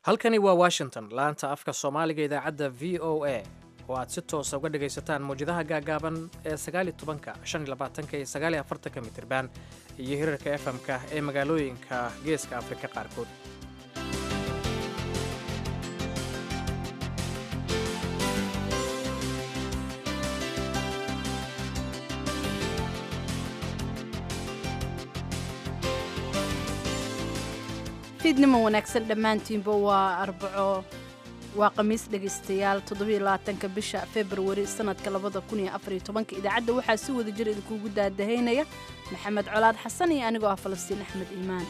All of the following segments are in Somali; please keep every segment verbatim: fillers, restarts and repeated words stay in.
halkani waa washington laanta afka soomaaliga idaacadda v o a oo aad si toosa uga dhagaysataan mawjadaha gaagaaban ee sagaal iyo tobanka shan iyo labaatanka iyo sagaal iyo afartanka mitirban iyo hirarka f m-ka ee magaalooyinka geeska afrika qaarkood. fiidnimo wanaagsan dhammaantiinba waa arbaco waa khamiis dhegaystayaal toddobiyo labaatanka bisha februari sanadka labada kun iyo afariyo tobanka idaacadda waxaa si wada jir idinkuugu daadahaynaya maxamed colaad xasan iyo anigoo ah falastiin axmed iimaan.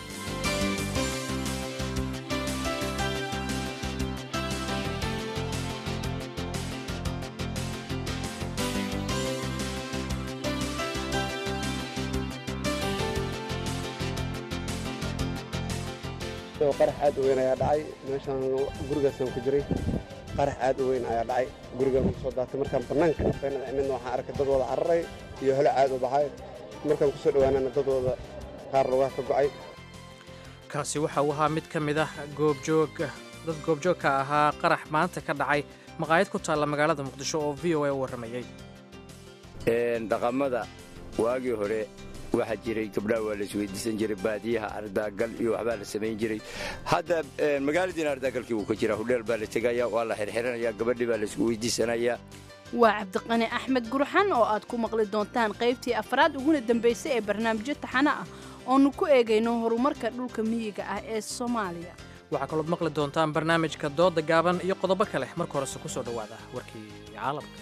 qarax aad u weyn ayaa dhacay meeshaan gurigaasaan ku jiray. qarax aad u weyn ayaa dhacay gurigaan ku soo daatay markaan bannaanka dhafeynada imidna waxaan arkay dadooda cararay iyo helo aad u baxay markaan kusoo dhowaanana dadooda qaar lugaha ka go'ay. kaasi waxa uu ahaa mid ka mid ah goobjoog dad goobjoog ka ahaa qarax maanta ka dhacay maqaayad ku taalla magaalada muqdisho oo v o a u warramayey. dhaqamada waagii hore waxaa jiray gabdhaha waa la isweydiisan jiray baadiyaha ardaagal iyo waxbaa la samayn jiray. hadda magaaladiina ardaagalkii wuu ka jiraa hudheel baa la tegaya waa la xirxiranaya gabadhii baa la isku weydiisanayaa. waa cabdiqani axmed gurxan oo aad ku maqli doontaan qaybtii afraad uguna dambaysay ee barnaamijyo taxano ah oonu ku eegayno horumarka dhulka miyiga ah ee soomaaliya. waxaa kalood maqli doontaan barnaamijka dooda gaaban iyo qodobo kale marka horese ku soo dhowaada warkii caalamka.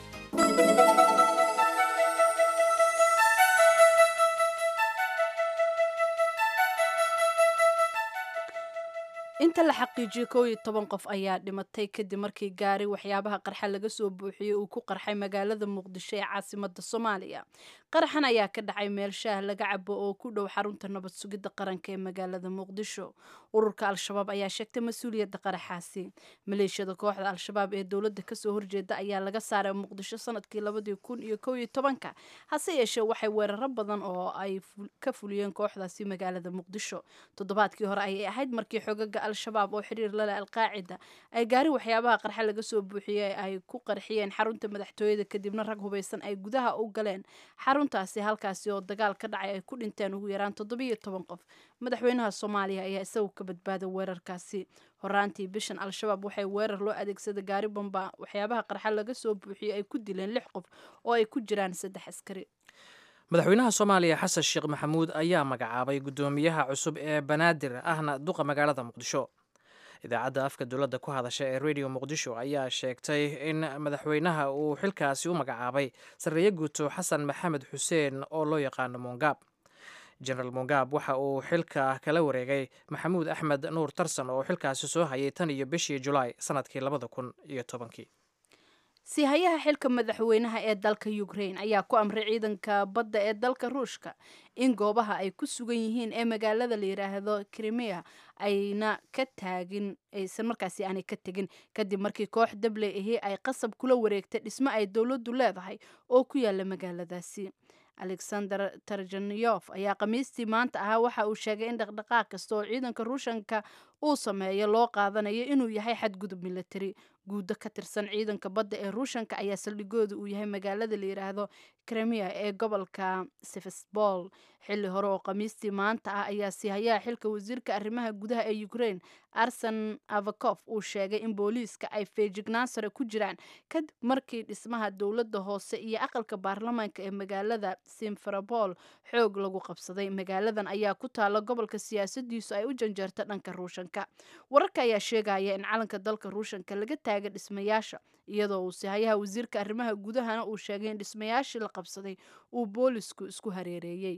inta la xaqiijiyey kow iyo toban qof ayaa dhimatay kadib markii gaari waxyaabaha qarxa laga soo buuxiyey uu ku qarxay magaalada muqdisho ee caasimada soomaaliya. qaraxan ayaa ka dhacay meel shaah laga cabo oo ku dhow xarunta nabad sugidda qaranka ee magaalada muqdisho. ururka al-shabaab ayaa sheegtay mas-uuliyadda qaraxaasi. maleeshiyada kooxda al-shabaab ee dowladda kasoo horjeeda ayaa laga saaray muqdisho sanadkii labadii kun iyo kow iyo tobanka hase yeeshee waxay weeraro badan oo ay ka fuliyeen kooxdaasi magaalada muqdisho. toddobaadkii hore ayay ahayd markii xogaga al-shabaab oo xiriir la leh al-qaacida ay gaari waxyaabaha qarxa laga soo buuxiyey ay ku qarxiyeen xarunta madaxtooyada kadibna rag hubaysan ay gudaha u galeen xaruntaasi halkaasi oo dagaal ka dhacay ay ku dhinteen ugu yaraan toddobiyo toban qof. madaxweynaha soomaaliya ayaa isagu ka badbaaday weerarkaasi. horaantii bishan al-shabaab waxay weerar loo adeegsada gaari bamba waxyaabaha qarxa laga soo buuxiyey ay ku dileen lix qof oo ay ku jiraan saddex askari. madaxweynaha soomaaliya xasan sheekh maxamuud ayaa magacaabay guddoomiyaha cusub ee banaadir ahna duqa magaalada muqdisho. idaacadda afka dowladda ku hadasha ee radio muqdisho ayaa sheegtay in madaxweynaha uu xilkaasi u magacaabay sarreeye guuto xasan maxamed xuseen oo loo yaqaano mongaab. genaraal mongaab waxa uu xilka kala wareegay maxamuud axmed nuur tarsan oo xilkaasi soo hayay tan iyo bishii julaay sanadkii labada kun iyo tobankii. siihayaha xilka madaxweynaha ee dalka ukraine ayaa ku amray ciidanka badda ee dalka ruushka in goobaha ay ku sugan yihiin ee magaalada la yidhaahdo crimea ayna ka taagin aysan markaasi aanay ka tegin kadib markii koox dabley ahi ay qasab kula wareegtay dhismo ay dowladdu leedahay oo ku yaala magaaladaasi. alexander tarjanof ayaa khamiistii maanta ahaa waxa uu sheegay in dhaqdhaqaaq kasta oo ciidanka ruushanka uu sameeyo loo qaadanayo inuu yahay xadgudub militari. guudo ka tirsan ciidanka badda ee ruushanka ayaa saldhigooda uu yahay magaalada la yidhaahdo crimea ee gobolka sevastopol. xilli hore oo khamiistii maanta ah ayaa siihayaha xilka wasiirka arrimaha gudaha ee ukraine arsen avakof uu sheegay in booliiska ay feejignaan sare ku jiraan kadib markii dhismaha dowladda hoose iyo aqalka baarlamaanka ee magaalada simferopol xoog lagu qabsaday. magaaladan ayaa ku taala gobolka siyaasadiisu ay u janjeerta dhanka ruushanka. wararka ayaa sheegaya in calanka dalka ruushanka laga taaga dhismayaasha iyadoo uu siihayaha wasiirka arrimaha gudahana uu sheegay in dhismayaashii la qabsaday uu boolisku isku hareereeyey.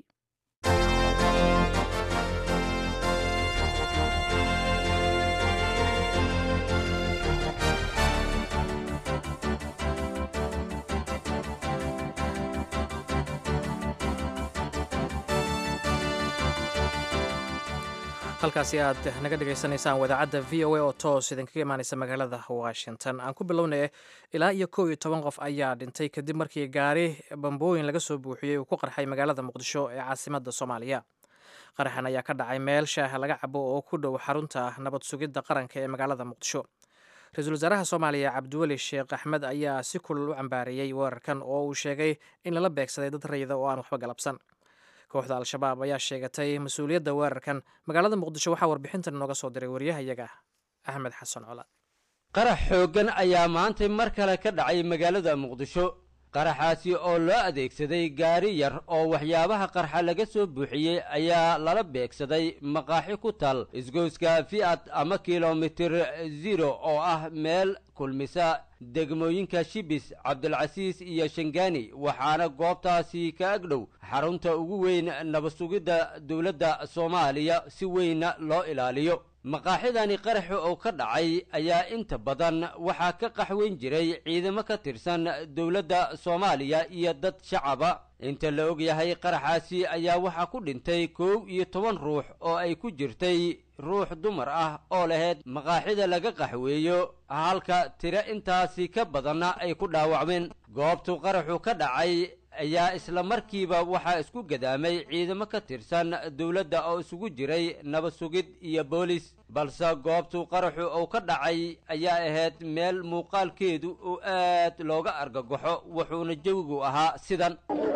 halkaasi aad naga dhegaysanaysaan wadaacadda v o a oo toos idinkaga imaanaysa magaalada washington. aan ku bilownay ilaa iyo kow iyo toban qof ayaa dhintay kadib markii gaari bambooyin laga soo buuxiyey uu ku qarxay magaalada muqdisho ee caasimadda soomaaliya. qaraxan ayaa ka dhacay meel shaaha laga cabo oo ku dhow xarunta nabad sugidda qaranka ee magaalada muqdisho. ra-iisul wasaaraha soomaaliya cabdiweli sheekh axmed ayaa si kulul u cambaareeyey weerarkan oo uu sheegay in lala beegsaday dad rayida oo aan waxba galabsan. kooxda al-shabaab ayaa sheegatay mas-uuliyadda weerarkan. magaalada muqdisho waxaa warbixintan inooga soo diray wariyahayaga axmed xasan colaad. qarax xooggan ayaa maantay mar kale ka dhacay magaalada muqdisho. qaraxaasi oo loo adeegsaday gaari yar oo waxyaabaha qarxa laga soo buuxiyey ayaa lala beegsaday maqaaxi ku tal isgoyska fiat ama kilomitir zero oo ah meel kulmisa degmooyinka shibis cabdilcasiis iyo shangaani waxaana goobtaasi ka agdhow xarunta ugu weyn nabadsugidda dowladda soomaaliya si weynna loo ilaaliyo. maqaaxidani qaraxa oo ka dhacay ayaa inta badan waxaa ka qaxweyn jiray ciidamo ka tirsan dowladda soomaaliya iyo dad shacaba. inta la og yahay qaraxaasi ayaa waxaa ku dhintay kow iyo toban ruux oo ay ku jirtay ruux dumar ah oo lahayd maqaaxida laga qaxweeyo halka tiro intaasi ka badanna ay ku dhaawacmeen. goobtu qaraxu ka dhacay ayaa isla markiiba waxaa isku gadaamay ciidamo ka tirsan dowladda oo isugu jiray nabad sugid iyo boolis, balse goobtu qaraxu uu ka dhacay ayaa ahayd meel muuqaalkeedu oo aad looga argagaxo wuxuuna jawigu ahaa sidan.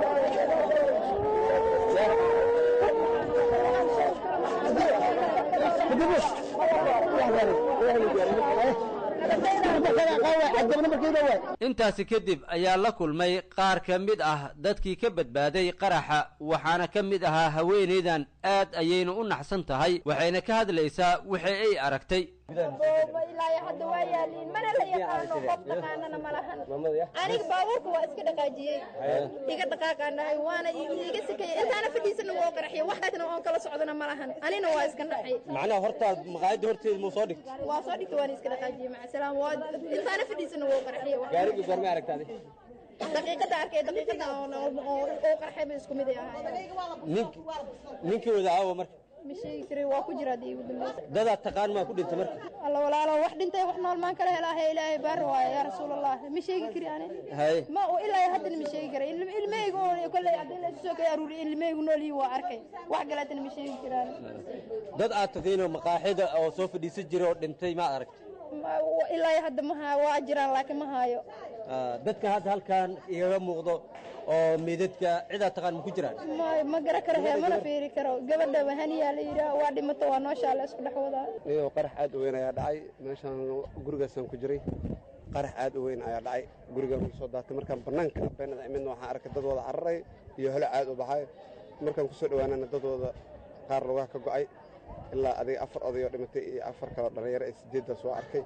intaasi kadib ayaa la kulmay qaar ka mid ah dadkii ka badbaaday qaraxa waxaana ka mid ahaa haweenaydan. aad ayayna u naxsan tahay waxayna ka hadlaysaa waxa ay aragtay. ilaa hadda waa yaaliin mana la yaqaano qof dhaqaanana ma lahan. aniga baabuurka waa iska dhaqaajiyey iga dhaqaaqaanahay waana iga sikayay intaana fadhiisana waa qaraxiyay waxaasna oon kala socdana ma lahan. anina waa iska naxay. macnaha horta maqaayada horteeda muu soo dhigtay? waa soo dhigtay waan iska dhaqaajiyey maca salaam waa intaana fadhiisana waa qaraxiyay. gaarigii goorma aragtay? daqiiqada arkay daqiiqada oo oo qarxay ma isku mid yahay. ninkii ninkii wada aawo marka ma sheegi karay waa ku jira diigu dambeysay. dada taqaan ma ku dhintay marka? alla walaalo wax dhintay wax nool maan kala helaahay ilaahay baar waaye yaa rasuulallah. ma sheegi kari ani hay ma oo ilaahay hadda ma sheegi karay. ilmeygu oo kale hadii la soo kay aruuri ilmeygu nool waa arkay wax galaadna ma sheegi karaan. dad aad taqeeno maqaaxida oo soo fadhiisan jiray oo dhintay ma aragtay? ilaahay hadda ma haa waa jiraan laakiin ma haayo. dadka hadda halkan igaga muuqdo oo meedadka cid aad taqaan ma ku jiraan? ma gara karo mana fiiri karo. gabadha wahaniyaa la yidhaah waa dhimato waa nooshaa la isku dhex wadaa. iyadoo qarax aad u weyn ayaa dhacay meeshaan gurigaasaan ku jiray. qarax aad u weyn ayaa dhacay gurigaan ku soo daatay. markaan bannaanka beenada imidna waxaan arkay dad wada cararay iyo hole aad u baxay. markaan ku soo dhowaanana dadooda qaar lugaha ka go'ay ilaa adiga afar oday oo dhimatay iyo afar kaloo dhallinyaro ee sideeddaas waa arkay.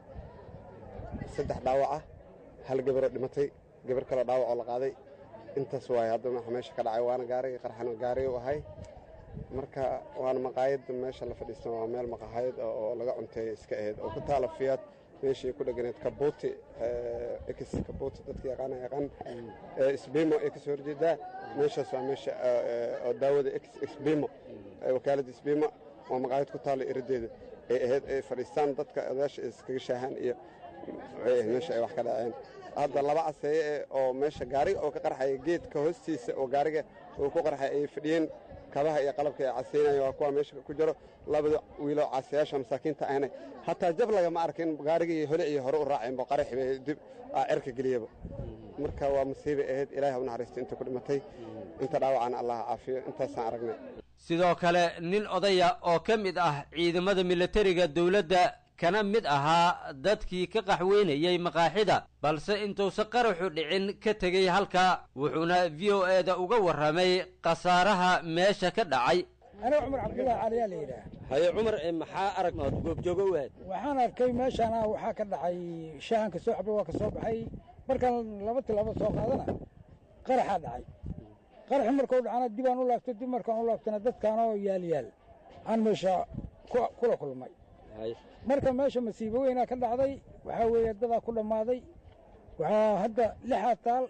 saddex dhaawac ah hal gabaroo dhimatay gabar kaloo dhaawac oo la qaaday. intaas waay hadda waxa meesha ka dhacay waana gaariga qarxana gaariga u ahay. marka waana maqaayad meesha la fadhiistan waa meel maqaayad oo laga cunteeyo iska ahayd oo ku taala fiyaad meeshii ku dhaganeed kabuuti ex kabuuti dadka yaqaana yaqaan isbimo ee ka soo horjeedaa meeshaas waa meesha oo daawada ex isbimo wakaaladda isbimo oo maqaayad ku taala irideeda ay ahayd ay fadhiistaan dadka odaasha iskaga shaahan iyo meesha ay wax ka dhaceen. hadda laba caseeye oo meesha gaariga oo ka qarxaya geedka hoostiisa oo gaariga uu ku qarxay ay fadhiyeen kabaha iyo qalabka ay caseynaya waa kuwa meesha ku jiro labada wiilo caseyaasha masaakiinta ahna hataa jab lagama arkin gaariga iyo hole iyo hore u raaceen bo qarax bay dib cirka geliyaba. marka waa musiibe ahayd ilaahay u naxariisto inta ku dhimatay inta dhaawacana allah caafiyo intaasaan aragnay. sidoo kale nin odaya oo ka mid ah ciidamada militariga dowladda kana mid ahaa dadkii ka qaxweynayay maqaaxida balse intuusan qaraxu dhicin ka tegey halkaa wuxuuna v o e da uga warramay khasaaraha meesha ka dhacay. aniga cumar cabdullaahi caliyaa la yidhaah. haye cumar maxaa arag ood goobjooga u ahayd? waxaan arkay meeshaana waxaa ka dhacay shahanka soo xabay waa ka soo baxay markaan laba tilaabo soo qaadana qaraxaa dhacay. qaraxi markuu dhacana dibaan u laabtay dib markaan u laabtana dadkaanoo yaal yaal aan meesha kula kulmay. marka meesha masiibo weynaa ka dhacday waxaa weeye dadaa ku dhammaaday. waxaa hadda lixaa taal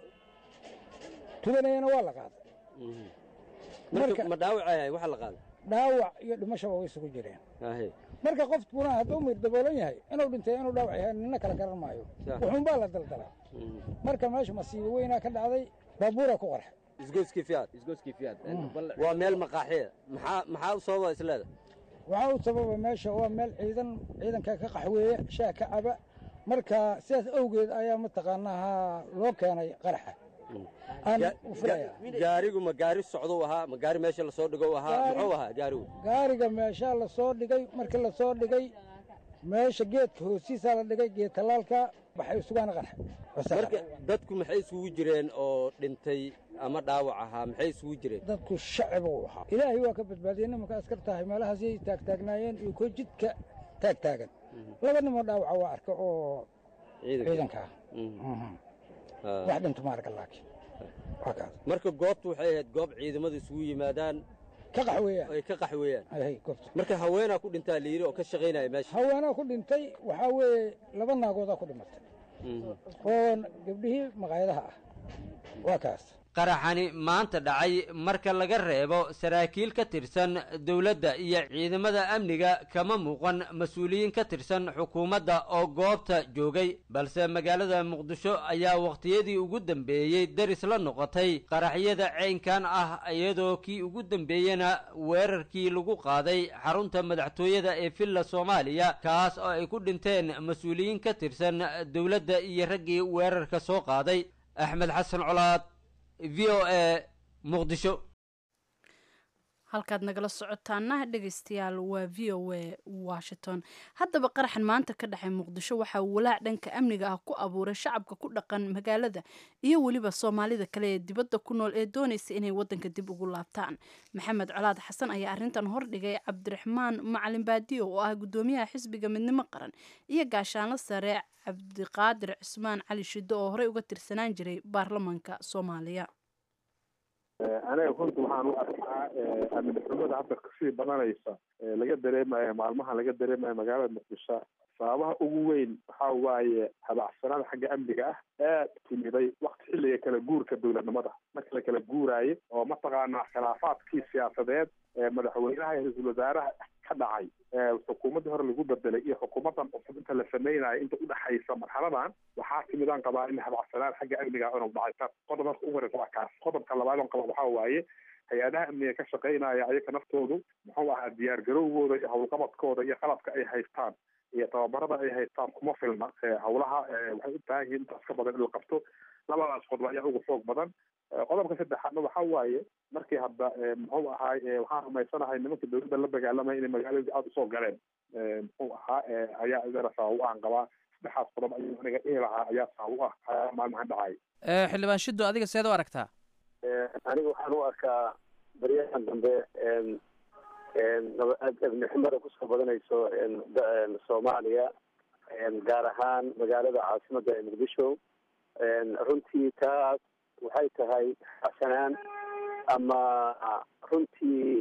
tubanayana waa la qaaday. ma dhaawacay waxa la qaaday? dhaawac iyo dhimashaba way isugu jireen. marka qofkuna hadduu mir daboolan yahay inuu dhintay inuu dhaawac yahay nina kala garan maayo wuxuunbaa la daldalaa. marka meesha masiibo weynaa ka dhacday baabuura ku qarxay isgoyskii fiyaad isgoyskii fiyaad waa meel maqaaxiya maxaa maxaa u sababa isleeda waxaa u sababa meesha waa meel ciidan ciidanka ka qaxweeya shaah ka caba marka sidaas awgeed ayaa mataqaanaa loo keenay qaraxa gaarigu ma gaari socdou ahaa ma gaari meesha lasoo dhigo ahaa muxuu ahaa gaarigu gaariga meeshaa lasoo dhigay markii lasoo dhigay meesha geedka hoostiisaa la dhigay geed tallaalka waxay sugaan qaraxa marka dadku maxay isugu jireen oo dhintay ama dhaawac ahaa maxay isugu jireen dadku shacib uu ahaa ilaahay waa ka badbaadiyey nimanka askar tahay meelahaasay taagtaagnaayeen iyo ko jidka taagtaagan laba nimoo dhaawaca waa arka oo ciidanka ah wax dhinto ma arka laakiin marka goobtu waxay ahayd goob ciidamadu isugu yimaadaan ka qaxweeyaan ay ka qaxweeyaan ay goobtu marka haweenaa ku dhintaa la yidhi oo ka shaqaynaya meesha haweenaa ku dhintay waxaa weeye laba naagoodaa ku dhimatay oo gabdhihii maqaayadaha ah waa kaas qaraxani maanta dhacay marka laga reebo saraakiil ka tirsan dowladda iyo ciidamada amniga kama muuqan mas-uuliyiin ka tirsan xukuumadda oo goobta joogay balse magaalada muqdisho ayaa wakhtiyadii ugu dambeeyey daris la noqotay qaraxyada ceynkan ah iyadoo kii ugu dambeeyena weerarkii lagu qaaday xarunta madaxtooyada ee villa soomaaliya kaas oo ay ku dhinteen mas-uuliyiin ka tirsan dowladda iyo raggii weerarka soo qaaday axmed xasan colaad v o a muqdisho halkaad nagala socotaana dhegaystayaal waa v o a washington haddaba qaraxan maanta ka dhexay muqdisho waxaa walaac dhanka amniga ah ku abuuray shacabka ku dhaqan magaalada iyo weliba soomaalida kale ee dibadda ku nool ee doonaysa inay wadanka dib ugu laabtaan maxamed colaad xasan ayaa arrintan hordhigay cabdiraxmaan macalin baadiyo oo ah guddoomiyaha xisbiga midnimo qaran iyo gaashaanlo sare cabdiqaadir cismaan cali shiddo oo horey uga tirsanaan jiray baarlamaanka soomaaliya aniga runta waxaan u arkaa amni xumada hadda kasii badanaysa laga dareemayo maalmaha laga dareemayo magaalada muqdisho sababaha ugu weyn waxaa waaye habacsanaada xagga amniga ah aad timiday wakti xilliga kala guurka dowladnimada marka la kala guuraayo oo mataqaanaa khilaafaadkii siyaasadeed ee madaxweynaha iyo ra-iisul wasaaraha ka dhacay xukuumaddii hore lagu bedelay iyo xukuumaddan cusub inta la samaynayo inta udhexaysa marxaladan waxaa timidaan qabaa in habacsanaan xagga amniga inuu dhacay qodob marka ugu horeysa waa kaas qodobka labaad on qaba waxaa waaye hay-adaha amniga ka shaqaynaya ayaga naftoodu muxuu ahaa diyaar garowgooda iyo howlqabadkooda iyo qalabka ay haystaan iyo tababarada ay haystaan kuma filna howlaha waxay u baahan yihiin intaas ka badan in la qabto labadaas qodob ayaa ugu xoog badan qodobka saddexaadna waxaa waaye markii hadda muxuu ahaay waxaan rumaysanahay nimanka dowladda la dagaalamaya inay magaaladii aada usoo galeen muxuu ahaa ayaa idana sabab u aan qabaa saddexaas qodob ayuu aniga dhihi lahaa ayaa sabab u ah maalmahan dhacay xildhibaan shiddo adiga seed u aragtaa aniga waxaan u arkaa baryahan dambe abniximada kusoo badanayso soomaaliya gaar ahaan magaalada caasimada ee muqdisho runtii taas waxay tahay xasanaan ama runtii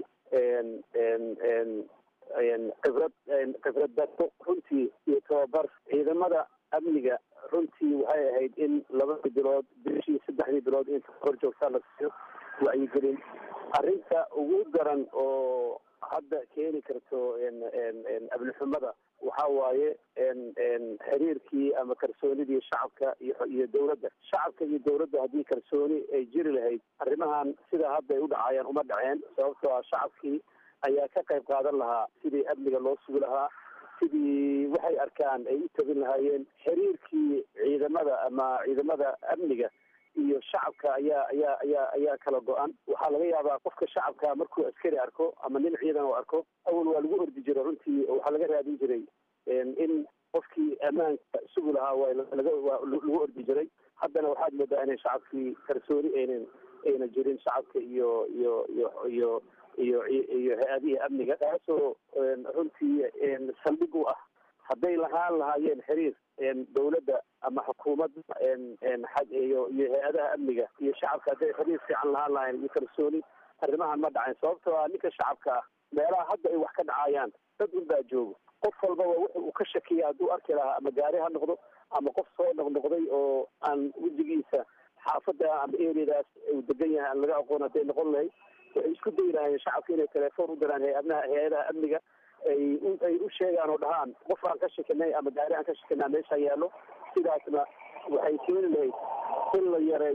khibrad khibrad darro runtii iyo tababar ciidamada amniga runtii waxay ahayd in labadii bilood bishii saddexdii bilood in hor joogtaa la siiyo wacyigelin arrinta ugu daran oo hadda keeni karto abnixumada waxa waaye xiriirkii ama kalsoonidii shacabka iyo iyo dawladda shacabka iyo dawladda haddii kalsooni ay jiri lahayd arrimahan sida hadda ay u dhacayaan uma dhaceen sababtoo ah shacabkii ayaa ka qayb qaadan lahaa sidii amniga loo sugi lahaa sidii waxay arkaan ay u tabin lahaayeen xiriirkii ciidamada ama ciidamada amniga iyo shacabka ayaa ayaa ayaa ayaa kala go-an waxaa laga yaabaa qofka shacabka markuu askari arko ama nin ciidan oo arko awal waa lagu ordi jiray runtii waxaa laga raadin jiray in qofkii ammaanka sugi lahaa waa laga waa lagu ordi jiray haddana waxaad moodaa inay shacabkii kalsooni aynan ayna jirin shacabka iyo iyo iyo iyo iyo iyo hay-adihii amniga taasoo runtii saldhig u ah hadday lahaan lahaayeen xiriir dawladda ama xukuumadda iyo iyo hay-adaha amniga iyo shacabka hadday xiriir fiican lahaan lahayn iyo kalsooni arrimahan ma dhacayn sababtoo ah ninka shacabka ah meelaha hadda ay wax ka dhacayaan dad un baa joogo qof walbaba wuxu uu ka shakiya hadduu arki lahaa ama gaari ha noqdo ama qof soo noqnoqday oo aan wejigiisa xaafadda ama eriyadaas uu degan yahay aan laga aqoon hadday noqon lahayd waxay isku dayi lahaayeen shacabka inay telefoon u diraan hay-adnaha hay-adaha amniga ay ay u sheegaan oo dhahaan qof aan ka shakinay ama gaari aan ka shakinaa meesha yaallo sidaasna waxay keeni lahayd in la yareeyo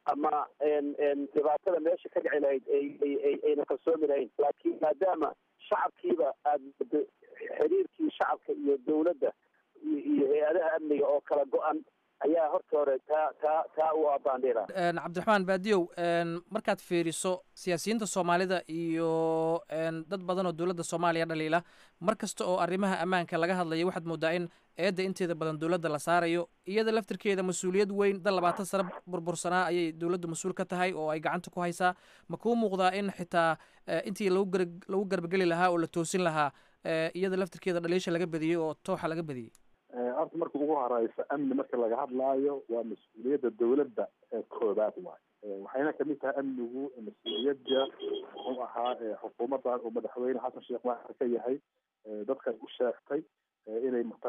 ama dhibaatada meesha ka dhici lahayd ayna kalsoomi lahayn. laakiin maadaama shacabkiiba aada xiriirkii shacabka iyo dawladda iyo hay-adaha amniga oo kala go-an ayaa horta hore taa taa taa u abaandheera. cabdiraxmaan baadiyow markaad fiiriso siyaasiyiinta soomaalida iyo dad badan oo dowladda soomaaliya dhaliila mar kasta oo arrimaha ammaanka laga hadlayo waxaad moodaa in eedda inteeda badan dowladda la saarayo iyada laftirkeeda mas-uuliyad weyn dal labaatan sano burbursanaa ayay dowladdu mas-uul ka tahay oo ay gacanta ku haysaa ma kuu muuqdaa in xitaa intii lagu gar lagu garbageli lahaa oo la toosin lahaa iyada laftirkeeda dhaliisha laga badiyey oo tooxa laga badiyey? horta marka ugu horeysa amni marka laga hadlaayo waa mas-uuliyadda dawladda ee koobaad waay waxayna kamid tahay amnigu mas-uuliyadda muxuu ahaa xukuumaddan uu madaxweyne xasan sheekh maaxar ka yahay dadka u sheegtay inay mataa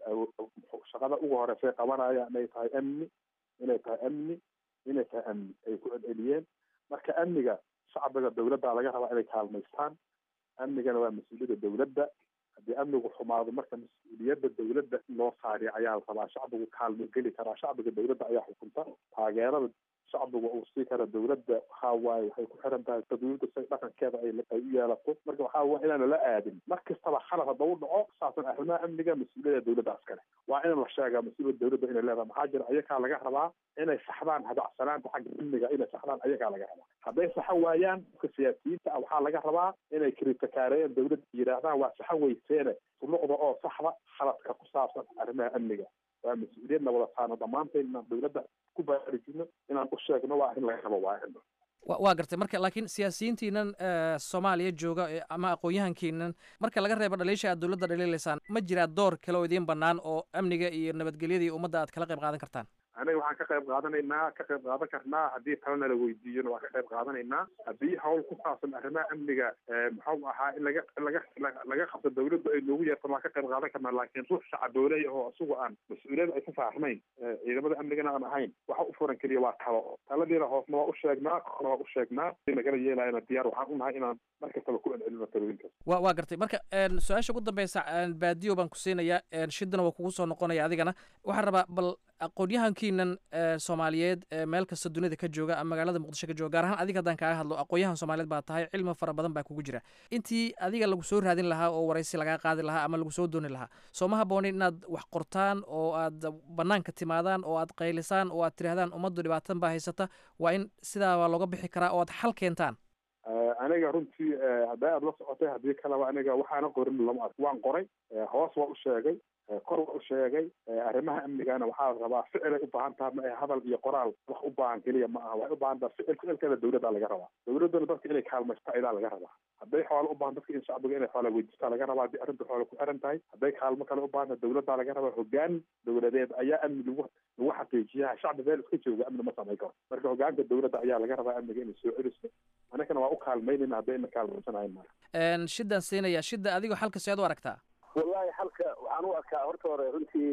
shaqada ugu horeysa ay qabanayaan inay tahay amni inay tahay amni inay tahay amni ay ku celceliyeen. marka amniga shacbiga dawladda laga rabaa inay kaalmaystaan. amnigana waa mas-uuliyadda dawladda. haddii amnigu xumaado marka mas-uuliyadda dawladda loo saariyo ayaa la rabaa. shacbigu kaalmo geli karaa. shacbiga dawladda ayaa xukunta. taageerada shacbigu uu sii kara dawladda waxaa waaye waxay ku xiran tahay dawladda si dhaqankeeda ay ay u yeelato. marka waxaa waa inaan lala aadin mar kastaba khalad hadda u dhaco saasan arrimaha amniga mas-uuliyadda dawladda askale waa in la sheegaa mas-uuliyadda dawladda inay leedahay. maxaa jira ayakaa laga rabaa inay saxdaan hadacsanaanta xagga amniga inay saxdaan ayakaa laga rabaa. hadday saxan waayaan dadka siyaasiyiinta ah waxaa laga rabaa inay kritikaareeyaan dawladda yidhaahdaan waa saxan weyseene suluqda oo saxda khaladka ku saabsan arrimaha amniga. waa mas-uuliyadna wada saarno dhammaanteen inaan dawladda ku baraarujino inaan u sheegno waa arrin laga rabo waa arrin waa gartay marka laakiin siyaasiyiintiinan soomaaliya jooga ama aqoon-yahankiinan marka laga reebo dhaliisha aad dawladda dhaliilaysaan ma jiraa door kale oo idiin banaan oo amniga iyo nabadgelyada iyo ummadda aad kala qayb qaadan kartaan? aniga waxaan ka qayb qaadanaynaa ka qayb qaadan karnaa haddii talena la weydiiyona waan ka qayb qaadanaynaa. haddii hawl ku saabsan arrimaha amniga muxuu ahaa in laga laga laga qabto dawladda ay noogu yeertan waan ka qayb qaadan karnaa. laakiin ruux shacadooley oo isagu aan mas-uuliyada ay ka saarnayn ciidamada amnigana aan ahayn waxa u furan keliya waa talo. taladiina hoosna waa u sheegnaa korna waa u sheegnaa nagala yeelayana diyaar waxaan unahay inaan mar kastaba ku celcelino talooyinkaas. wa waa gartay marka su-aasha ugu dambeysa baadiyo baan ku siinayaa shidana waa kugu soo noqonaya adigana waxaan rabaa bal aqoon-yahankiinan soomaaliyeed meel kasta dunida ka jooga ama magaalada muqdisho ka jooga gaar ahaan adiga haddaan kaaga hadlo aqoon-yahan soomaaliyeed baa tahay cilmi fara badan baa kugu jira. intii adiga lagu soo raadin lahaa oo waraysi lagaa qaadi lahaa ama lagu soo dooni lahaa soo ma habboonin inaad wax qortaan oo aad banaanka timaadaan oo aad qaylisaan oo aad tidhahdaan ummaddu dhibaatan baa haysata waa in sidaa waa looga bixi karaa oo aad xal keentaan? aniga runtii hadday aada la socotay haddii kaleba aniga waxaana qorin lama ark waan qoray hoos waa u sheegay kor waa u sheegay arrimaha amnigana waxaa la rabaa ficilay u baahan taha ma ahe hadal iyo qoraal wax u baahan keliya ma aha waxay u baahan taha ficil ficilkeeda dawladdaa laga rabaa. dawladdana dadka inay kaalmaysta idaa laga rabaa. hadday xoolo u baahan dadka in shacbiga inay xoola weydiistaa laga rabaa. haddii arrinta xoola ku xiran tahay hadday kaalmo kale u baahan tahay dawladdaa laga rabaa. hoggaan dawladeed ayaa amni lagu lagu xaqiijiyaa. shacbi meel iska jooga amni ma samayn karo. marka hoggaanka dawladda ayaa laga rabaa amniga inay soo celiso. anagana waa u kaalmaynayna hadday ina kaalmaysanahayn mara. shidaan siinaya shida adigoo xalka si aad u aragtaa? wallahi xalka waxaan u arkaa horta hore runtii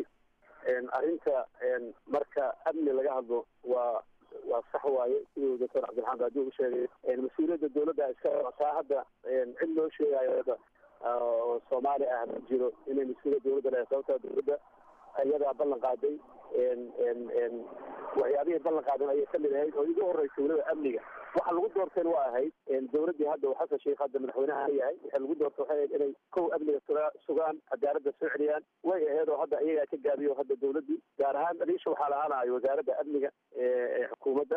arrinta marka amni laga hadlo waa waa sax waaye siduu doctor cabdiraxmaan baadiyo u sheegay mas-uuliyadda dawladda iska taa hadda cid loo sheegayo hadda oo soomaali ah ma jiro inay mas-uuliyadda dawladda leedahay. sababtaa dawladda iyadaa ballan qaaday waxyaabihii ballan qaadan ayay kamid ahayd oo igu horreysay weliba amniga waxa lagu doorteen waa ahayd dawladdii hadda uu xasan sheekh hadda madaxweynaha yahay waxa lagu doortay waxay ahayd inay kow amniga suga sugaan cadaaladda soo celiyaan way ahayd oo hadda iyagaa ka gaabiyo hadda dawladdii gaar ahaan dhaliisha waxaa lahaanayo wasaaradda amniga ee xukuumadda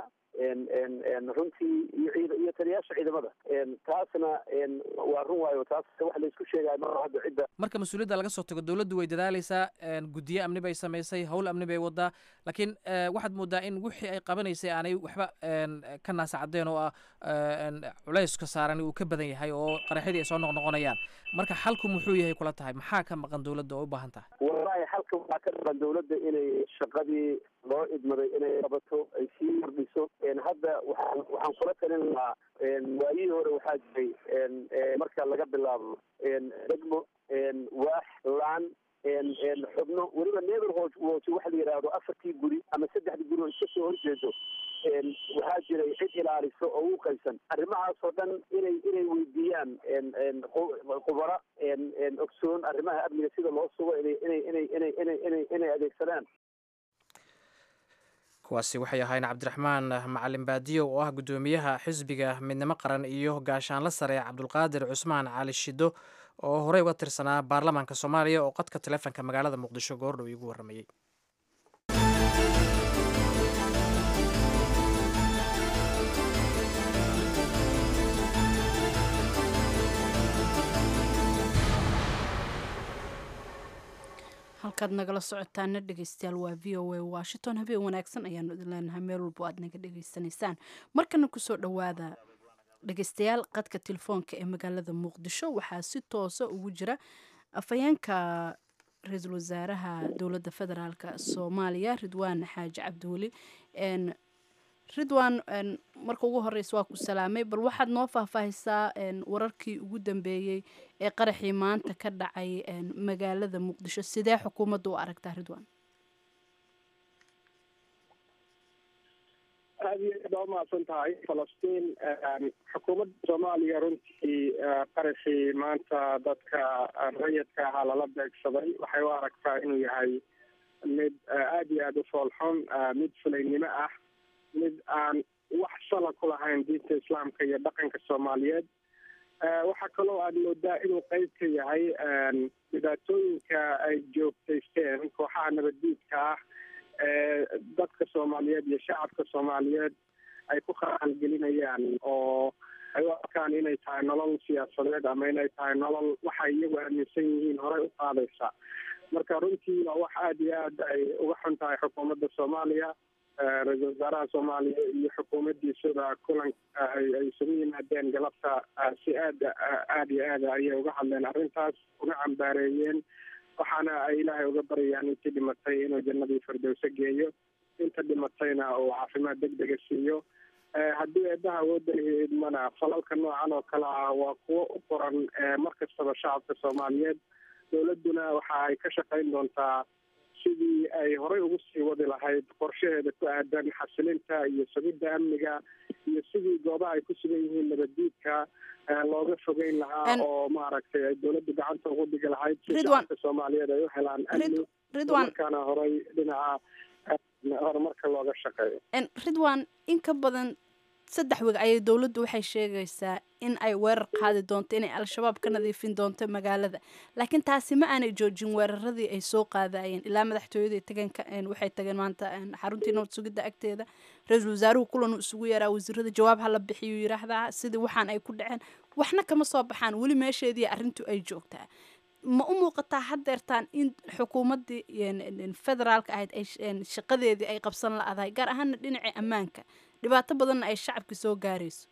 runtii iyo iyo taliyaasha ciidamada taasna waa run waayo taas wax la isku sheegayo ma hadda cidda marka mas-uuliyadda laga soo tago dawladdu way dadaalaysaa guddiye amni bay samaysay hawl amni bay wadaa laakiin waxaad moodaa in wixii ay qabanaysay aanay waxba ka naasacadeen oo ah culayska saaran uu ka badan yahay oo qaraxyadii ay soo noqnoqonayaan. marka xalku muxuu yahay kula tahay maxaa ka maqan dawladda oo u baahan tahay? wallahi xalka waxaa ka maqan dawladda inay shaqadii loo idmaday inay qabato ay sii kordhiso. hadda waxaan waxaan kula talin lahaa waayihii hore waxaa jiray marka laga bilaabo degmo waax laan xubno weliba neighborhood watch waxa la yidhaahdo afartii guri ama saddexdii guri oo iska soo horjeedo waxaa jiray cid ilaaliso oo u qaysan arrimahaas oo dhan inay inay weydiiyaan khubara ogsoon arrimaha amniga sida loo sugo inay inay inay inay inay inay adeegsadaan. kuwaasi waxay ahayn cabdiraxmaan macalin baadiyo oo ah guddoomiyaha xisbiga midnimo qaran iyo gaashaanla sare cabdulqaadir cusmaan cali shido oo horey uga tirsanaa baarlamaanka soomaaliya oo qadka taleefonka magaalada muqdisho goordhow iigu warramayey. halkaad nagala socotaana dhegeystayaal waa v o a washington. habeen wanaagsan ayaanu idin leenahay meel walbo aad naga dhegeysanaysaan. markana kusoo dhowaada dhegeystayaal qadka telefoonka ee magaalada muqdisho waxaa si toosa ugu jira afhayeenka ra-iisul wasaaraha dowladda federaalk soomaaliya ridwaan xaaji cabdiweli. ridwaan marka ugu horeysa waa ku salaamay, bal waxaad noo faahfaahisaa wararkii ugu dambeeyey ee qaraxii maanta ka dhacay magaalada muqdisho, sidee xukuumadda u aragtaa ridwaan? aad iyo aad waa umahadsan tahay falastiin. xukuumadda soomaaliya runtii qaraxii maanta dadka rayidka ahaa lala beegsaday waxay u aragtaa inuu yahay mid aad iyo aada u foolxun, mid fulaynimo ah, mid aan wax sala ku lahayn diinta islaamka iyo dhaqanka soomaaliyeed. waxaa kaloo aada moodaa inuu qeyb ka yahay dhibaatooyinka ay joogtaysteen kooxaha nabaddiidka ah ee dadka soomaaliyeed iyo shacabka soomaaliyeed ay ku khaalgelinayaan, oo ay u arkaan inay tahay nolol siyaasadeed ama inay tahay nolol waxay iyagu aaminsan yihiin horey u qaadaysa. marka runtii waa wax aada iyo aad ay uga xun tahay xukuumadda soomaaliya. ra-iisul wasaaraha soomaaliya iyo xukuumaddiisuda kulan ay isugu yimaadeen galabta si aada aada iyo aada ayay uga hadleen arrintaas, uga cambaareeyeen, waxaana ay ilaahay uga baryayaan intii dhimatay inuu jannadii firdowse geeyo, inta dhimatayna uu caafimaad deg dega siiyo. haddii eedaha awoodda idmana falalka noocan oo kale ah waa kuwo u qoran mar kastaba shacabka soomaaliyeed. dowladduna waxa ay ka shaqayn doontaa sidii ay horey ugu sii wadi lahayd qorshaheeda ku aadan xasilinta iyo sugidda amniga iyo sidii goobaha ay ku sugan yihiin nabaddiidka looga fogeyn lahaa oo maaragtay ay dowladdu gacanta ugu dhigi lahayd si shacabka soomaaliyeed ay u helaan amni markaana horey dhinaca horumarka looga shaqeeyo. ridwaan, in ka badan saddex weg ayay dowladdu waxay sheegaysaa in ay weerar qaadi doonto, inay al-shabaab ka nadiifin doonto magaalada, laakiin taasi ma aanay joojin weeraradii ay soo qaadayeen ilaa madaxtooyada taganka waxay tageen maanta xaruntii nabad sugidda agteeda. ra-iisul wasaaruhu kulan isugu yaraa wasiirada jawaab hala bixiyu yiraahdaa sidii waxaan ay ku dhaceen, waxna kama soo baxaan, weli meesheedii arrintu ay joogtaa. ma u muuqataa haddeertaan in xukuumaddii federaalka ahayd ay shaqadeedii ay qabsan la-dahay, gaar ahaana dhinacii ammaanka, dhibaato badanna ay shacabka soo gaarayso?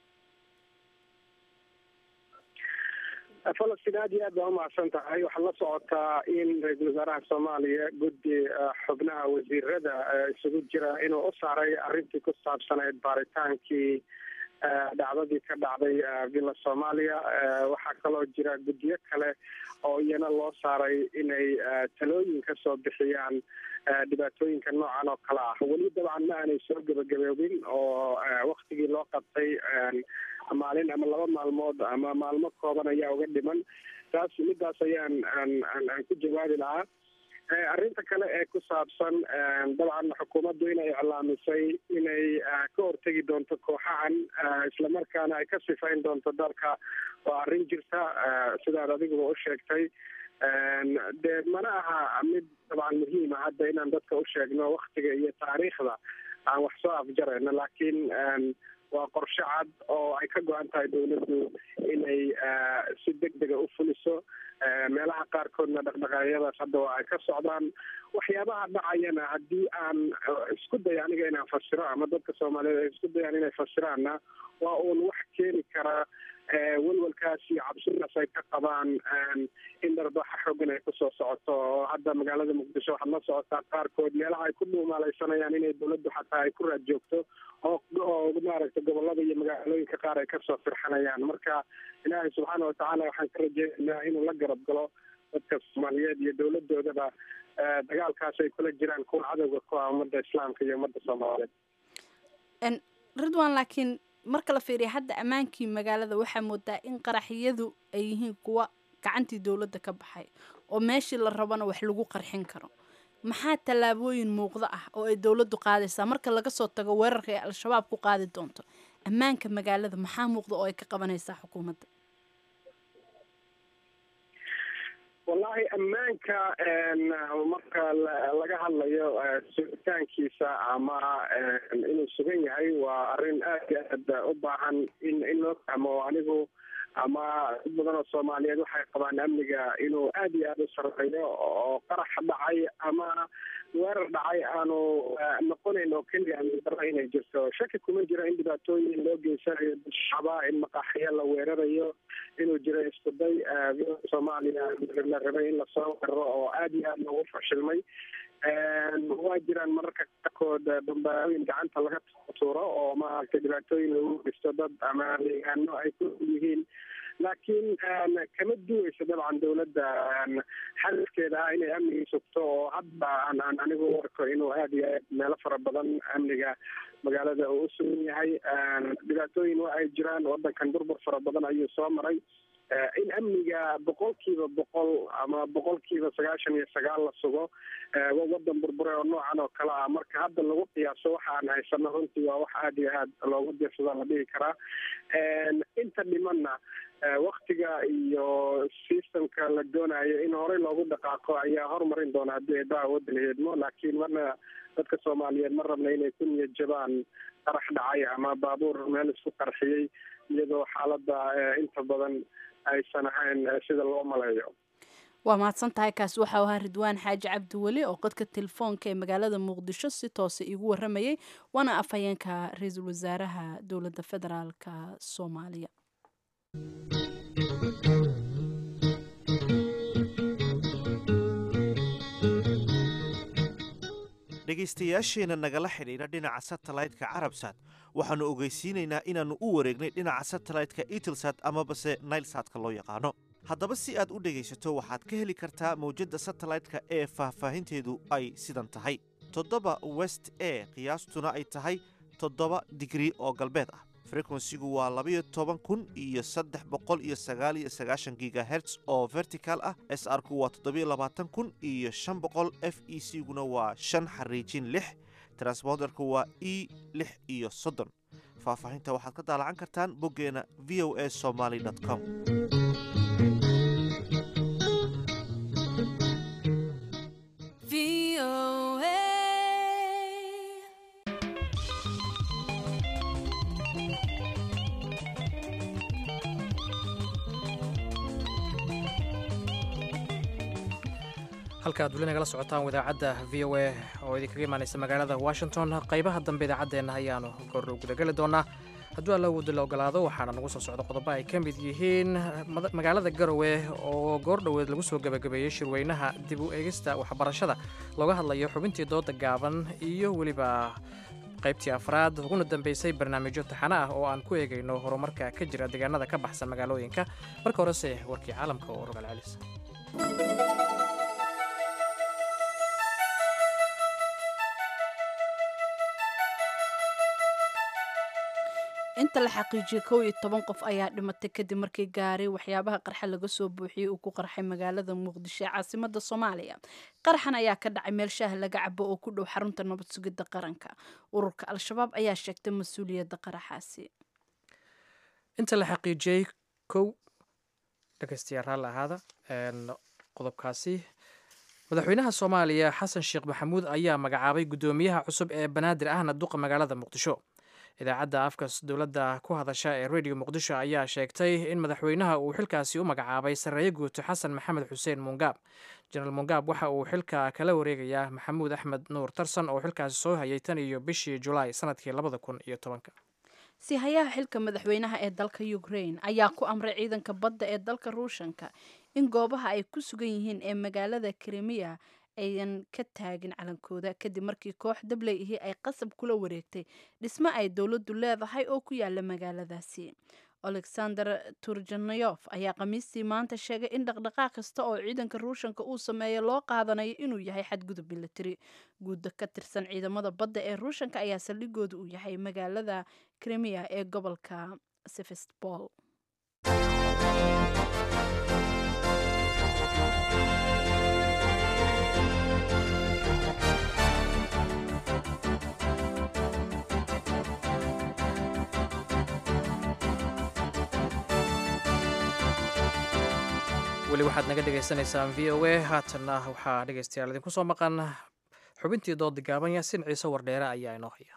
falastiin aad iyo aad baa umahadsan tahay. waxaad la socotaa in ra-iisul wasaaraha soomaaliya guddi xubnaha wasiirada isugu jira inuu u saaray arrintii ku saabsanayd baaritaankii dhacdadii ka dhacday villa soomaaliya. waxaa kaloo jira guddiyo kale oo iyana loo saaray inay talooyin ka soo bixiyaan dhibaatooyinka noocan oo kale ah. weli dabcan ma aanay soo gebagaboobin oo waktigii loo qabtay maalin ama laba maalmood ama maalmo kooban ayaa uga dhiman. taas midaas ayaan aan aan ku jawaabi lahaa. arrinta kale ee ku saabsan dabcan xukuumaddu inay iclaamisay inay ka hortegi doonto kooxahan islamarkaana ay ka sifayn doonto dalka waa arrin jirta sidaad adiguba u sheegtay. dee mana aha mid dabcan muhiima hadda inaan dadka u sheegno waktiga iyo taariikhda aan wax soo afjarayno, laakiin waa qorshe cad oo ay ka go-an tahay dowladdu inay si deg dega u fuliso. meelaha qaarkoodna dhaqdhaqaaqyadaas hadda waa ay ka socdaan. waxyaabaha dhacayana haddii aan isku dayo aniga inaan fasiro ama dadka soomaaliyeed ay isku dayaan inay fasiraanna waa uun wax keeni karaa welwalkaas iyo cabsidaas ay ka qabaan in dharbaxa xoogan ay kusoo socoto. oo hadda magaalada muqdisho waxaad la socotaa qaarkood meelaha ay ku dhuumaalaysanayaan inay dowladdu xataa ay ku raad joogto oo oo maaragtay gobolada iyo magaalooyinka qaar ay kasoo firxanayaan. marka ilaahay subxaana watacaala waxaan ka rajeynaynaa inuu la garab galo dadka soomaaliyeed iyo dowladoodaba dagaalkaas ay kula jiraan kuwa cadowga ku ah ummadda islaamka iyo ummadda soomaaliyeed. ridwaan, laakiin marka la fiiriya hadda ammaankii magaalada waxaa moodaa in qaraxyadu ay yihiin kuwa gacantii dowladda ka baxay oo meeshii la rabana wax lagu qarxin karo. maxaa tallaabooyin muuqda ah oo ay dowladdu qaadaysaa marka laga soo tago weerarka ay al-shabaab ku qaadi doonto ammaanka magaalada maxaa muuqda oo ay ka qabanaysaa xukuumadda wallahi ammaanka marka laga hadlayo sugitaankiisa ama inuu sugan yahay waa arrin aad iyo aad u baahan in in loo fahmo anigu ama dad badan oo soomaaliyeed waxay qabaan amniga inuu aad iyo aad u sarreeyo oo qarax dhacay ama weerar dhacay aanu noqonayn oo keliya amni darro inay jirto shaki kuma jiro in dhibaatooyin loo geysanayo shacaba in maqaaxiyo la weerarayo inuu jiro isku day soomaaliya la rabay in lasoo weeraro oo aad iyo aad loogu fashilmay waa jiraan mararka qaarkood bambaarooyin gacanta laga tuuro oo maaragtay dhibaatooyin lagu geysto dad ama deegaano ay ku yihiin laakiin kama duweyso dabcan dawladda xalifkeeda ah inay amniga sugto oo hadda aan anigu arko inuu aad iyo aad meelo fara badan amniga magaalada uu u sugan yahay dhibaatooyin waa ay jiraan wadankan burbur fara badan ayuu soo maray in amniga boqolkiiba boqol ama boqolkiiba sagaashan iyo sagaal la sugo wadan burbure oo noocan oo kale ah marka hadda lagu qiyaaso waxa aan haysano runtii waa wax aad iyo aad loogu dirsada la dhihi karaa inta dhimanna waktiga iyo systemka la doonayo in horey loogu dhaqaaqo ayaa horumarin doona haddii ay baa waddan heedmo laakiin marna dadka soomaaliyeed ma rabna inay ku niyad jabaan qarax dhacay ama baabuur meel isku qarxiyey iyadoo xaaladda inta badan aysan ahayn sida loo maleeyo waa mahadsan tahay kaasi waxau ahaa ridwaan xaaji cabdiweli oo qodka telefoonka ee magaalada muqdisho si toose iigu waramayay waana afhayeenka ra-iisul wasaaraha dowladda federaalka soomaaliya dhegaystayaasheena nagala xidhiidha dhinaca satellite-ka carabsat waxaannu ogeysiinaynaa inaannu u wareegnay dhinaca satellite-ka etelsat amabase nailsatka loo yaqaano haddaba si aad u dhegaysato waxaad ka heli kartaa mawjadda satellite-ka ee faahfaahinteedu ay sidan tahay toddoba west e qiyaastuna ay tahay toddoba digrii oo galbeed ah frekwensigu waa labayo toban kun iyo saddex boqol iyo sagaal iyo sagaashan gigahertz oo vertical ah s r ku waa toddobiyo labaatan kun iyo shan boqol f e c guna waa shan xariijin lix transponderku waa e lix iyo soddon faahfaahinta waxaad ka daalacan kartaan boggeena v o a somaly com halka ad weli nagala socotaan wadaacadda v o a oo idinkaga imaanaysa magaalada washington qaybaha dambe idaacaddeenna ayaanu goordhow gudageli doonaa hadduu alla wada la ogolaado waxaana nagu soo socda qodobo ay ka mid yihiin magaalada garowe oo goordhoweed lagu soo gebagabeeyey shirweynaha dib u eegista waxbarashada looga hadlayo xubintii dooda gaaban iyo weliba qaybtii afraad uguna dambeysay barnaamijyo taxano ah oo aan ku eegayno horumarka ka jira deegaanada ka baxsan magaalooyinka marka horese warkii caalamka oo rogal celis inta la xaqiijiyey kow iyo toban qof ayaa dhimatay kadib markii gaari waxyaabaha qarxa laga soo buuxiyey uu ku qarxay magaalada muqdisho ee caasimada soomaaliya qaraxan ayaa ka dhacay meel shaah laga cabo oo ku dhow xarunta nabad sugidda qaranka ururka al-shabaab ayaa sheegtay mas-uuliyadda qaraxaasi inta la xaqiijiyey kow dhegeystayaal raalli ahaada qodobkaasi madaxweynaha soomaaliya xasan sheekh maxamuud ayaa magacaabay guddoomiyaha cusub ee banaadir ahna duqa magaalada muqdisho idaacadda afka dowladda ku hadasha ee radio muqdisho ayaa sheegtay in madaxweynaha uu xilkaasi u magacaabay sarreeye guuto xasan maxamed xuseen muungaab jenaraal muungaab waxa uu xilka kala wareegayaa maxamuud axmed nuur tarsan oo xilkaasi soo hayay tan iyo bishii julaay sanadkii labada kun iyo tobanka sihayaha xilka madaxweynaha ee dalka ukraine ayaa ku amray ciidanka badda ee dalka ruushanka in goobaha ay ku sugan yihiin ee magaalada krimiya ayan ka taagin calankooda kadib markii koox dabley ihi ay qasab kula wareegtay dhismo ay dowladdu leedahay oo ku yaala magaaladaasi alexander turjanayof ayaa khamiistii maanta sheegay in dhaqdhaqaaq kasta oo ciidanka ruushanka uu sameeyo loo qaadanayo inuu yahay xadgudub milatari guuda ka tirsan ciidamada badda ee ruushanka ayaa saldhigooda uu yahay magaalada krimiya ee gobolka sevastopol weli waxaad naga dhagaysanaysaan v o a haatanna waxaa dhegaystayaal idinku soo maqan xubintii doodda gaaban yaasin ciise wardheere ayaa inoo haya.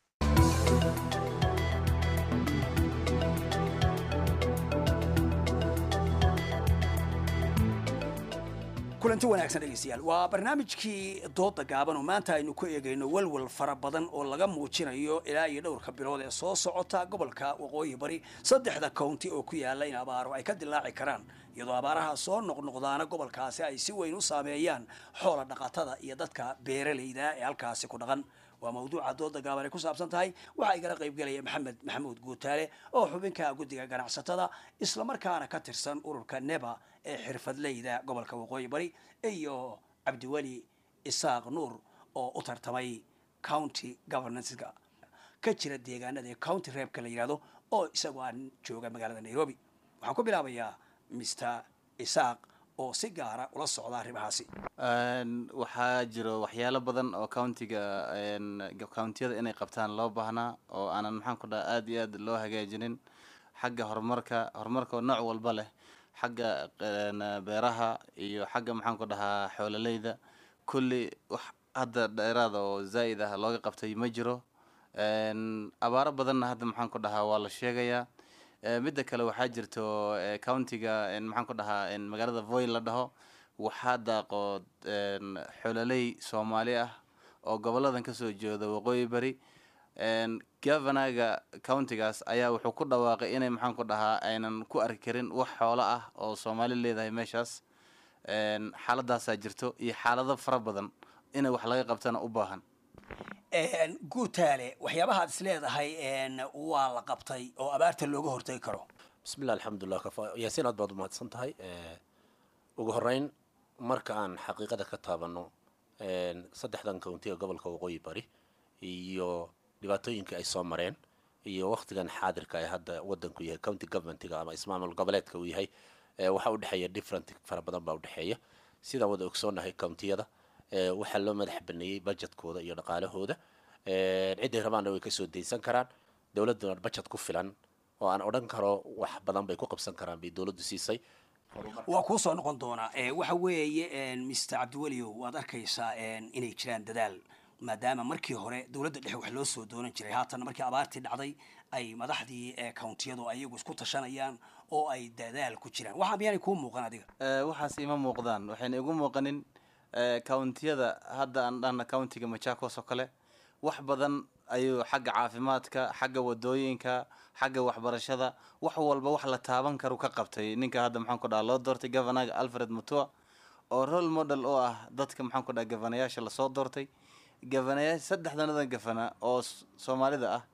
kulanti wanaagsan dhegeystayaal waa barnaamijkii dooda gaaban oo maanta aynu ku eegayno walwal fara badan oo laga muujinayo ilaa iyo dhowrka bilood ee soo socota gobolka waqooyi bari saddexda county oo ku yaala in abaaro ay ka dilaaci karaan iyadoo abaaraha soo noqnoqdaana gobolkaasi ay si weyn u saameeyaan xoola dhaqatada iyo dadka beeralayda ee halkaasi ku dhaqan waa mawduuca dooda gaaban ay ku saabsan tahay waxaa igala qaybgelaya maxamed maxamuud guutaale oo xubinka guddiga ganacsatada islamarkaana ka tirsan ururka neba ee xirfadleyda gobolka waqooyi bari iyo cabdiweli isaaq nuur oo u tartamay county governancega ka jira deegaanada ee county reebka la yidhahdo oo isagoo aan jooga magaalada nairobi waxaan ku bilaabayaa mister isaaq oo si gaara ula socda arrimahaasi. waxaa jiro waxyaalo badan oo countiga countiyada inay qabtaan loo baahnaa oo aanan maxaan ku dhaha aada iyo aad loo hagaajinin xagga horumarka horumarka nooc walba leh xagga beeraha iyo xagga maxaan ku dhahaa xoololeyda kulli wax hadda dheeraada oo zaa'id ah looga qabtay ma jiro. abaaro badanna hadda maxaan ku dhahaa waa la sheegayaa. midda kale waxaa jirto countiga maxaan ku dhahaa magaalada Voi la dhaho waxaa daaqo xoololey Soomaali ah oo goboladan ka soo jeeda waqooyi bari. governaga countigaas ayaa wuxuu ku dhawaaqay inay maxaan ku dhahaa aynan ku arki karin wax xoolo ah oo Soomaali leedahay meeshaas. xaaladaasaa jirto iyo xaalado fara badan inay wax laga qabtana u baahan. guutaale waxyaabaha aad is leedahay waa la qabtay oo abaarta looga hortagi karo. bismillah alxamdulilah yaasiin aad baad umahadsan tahay. ugu horeyn marka aan xaqiiqada ka taabano saddexdan countiga gobolka waqooyi bari iyo dhibaatooyinka ay soo mareen iyo waqtigan xaadirka ay hadda wadanku yahay county governmentiga ama ismaamul goboleedka uu yahay waxaa u dhexeeya different fara badan baa u dhexeeya. sidaan wada ogsoonahay countiyada waxaa loo madax baneeyey budgetkooda iyo dhaqaalahooda. ciday rabaanna way kasoo daysan karaan. dowladuna budget ku filan oo aan odhan karo wax badan bay ku qabsan karaan bay dowladdu siisay. waa kuu soo noqon doonaa waxa weeye mister cabdiweliow waad arkaysaa inay jiraan dadaal maadaama markii hore dowladda dhexe wax loo soo doonan jiray haatan markii abaartii dhacday ay madaxdii countiyadu ayagu isku tashanayaan oo ay dadaal ku jiraan. waxa miyaanay kuu muuqan adiga? waxaas ima muuqdaan waxayna igu muuqanin countiyada hadda aan dhahna countiga Machakos oo kale wax badan ayuu xagga caafimaadka xagga wadooyinka xagga waxbarashada wax walba wax la taaban karo ka qabtay. ninka hadda maxaan ku dhaha loo doortay governaga Alfred Mutua oo role model oo ah dadka maxaan ku dhaha governayaasha la soo doortay. governayaasha saddexdanadan governor oo Soomaalida ah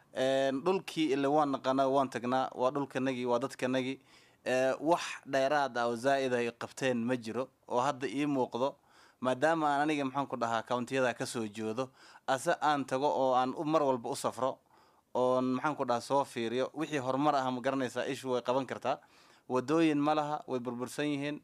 dhulkii ilaa waan naqana waan tagnaa waa dhulkanagi waa dadkanagi wax dheeraad ah oo zaa'id ay qabteen ma jiro oo hadda ii muuqdo maadaama aan aniga maxaan ku dhahaa countiyada ka soo jeedo asa aan tago oo aan mar walba u safro oo maxaan ku dhahaa soo fiiriyo wixii horumar ah ma garanaysaa ishu way qaban kartaa. wadooyin ma laha way burbursan yihiin.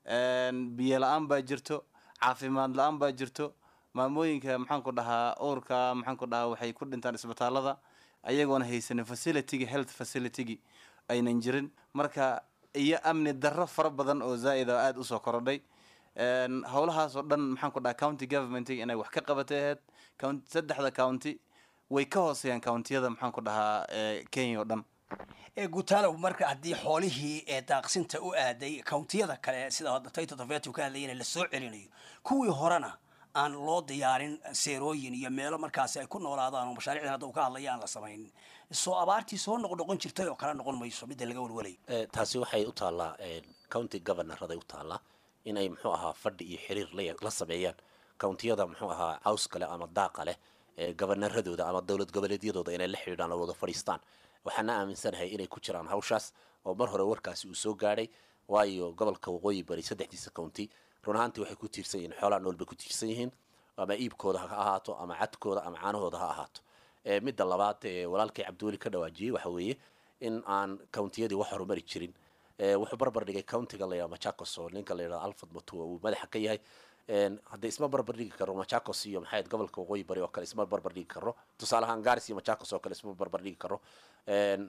biyo la-aan baa jirto caafimaad la-aan baa jirto. maamooyinka maxaan ku dhahaa uurka maxaan ku dhahaa waxay ku dhintaan isbitaalada ayagoona haysanin facilitigi health facilitigi aynan jirin. marka iyo amni darro fara badan oo zaa'id ah aada usoo korodhay. howlahaas oo dhan maxaan ku dhahaa county governmentiga inay wax ka qabatay ahayd. saddexda county way ka hooseeyaan countiyada maxaan ku dhahaa Kenya oo dhan. guutaalow marka haddii xoolihii ee daaqsinta u aaday countiyada kale sida hadda Taita Taveta ka hadlayeen la soo celinayo kuwii horena aan loo diyaarin seerooyin iyo meelo markaasi ay ku noolaadaan oo mashaariicdan hadda uu ka hadlaya aan la samayn soo abaartii soo noqon jirtay oo kala noqon mayso mid laga walwalay. taasi waxay u taalaa county governorada u taalaa in ay muxuu ahaa fadhi iyo xiriir la sameeyaan countiyada muxuu ahaa caws kale ama daaq leh governoradooda ama dowlad goboleedyadooda inay la xiriiraan oo wada fadhiistaan. waxaana aaminsanahay inay ku jiraan hawshaas oo mar hore warkaasi uu soo gaadhay waayo gobolka waqooyi bari saddexdiisa county run ahaantii waxay ku tiirsan yihiin xoolaha nool bay ku tiirsan yihiin ama iibkooda ha ahaato ama cadkooda ama caanahooda ha ahaato. midda labaad walaalkay cabdiweli ka dhawaajiyey waxa weeye in aan countiyadii wax horumari jirin. wuxuu barbar dhigay countiga la yidhahdo Machakos oo ninka la yidhahdo Alfred Mutua uu madaxa ka yahay. hadda isma barbar dhigi karo Machakos iyo maxay gobolka waqooyi bari oo kale isma barbar dhigi karo. tusaale ahaan Garis iyo Machakos oo kale isma barbar dhigi karo.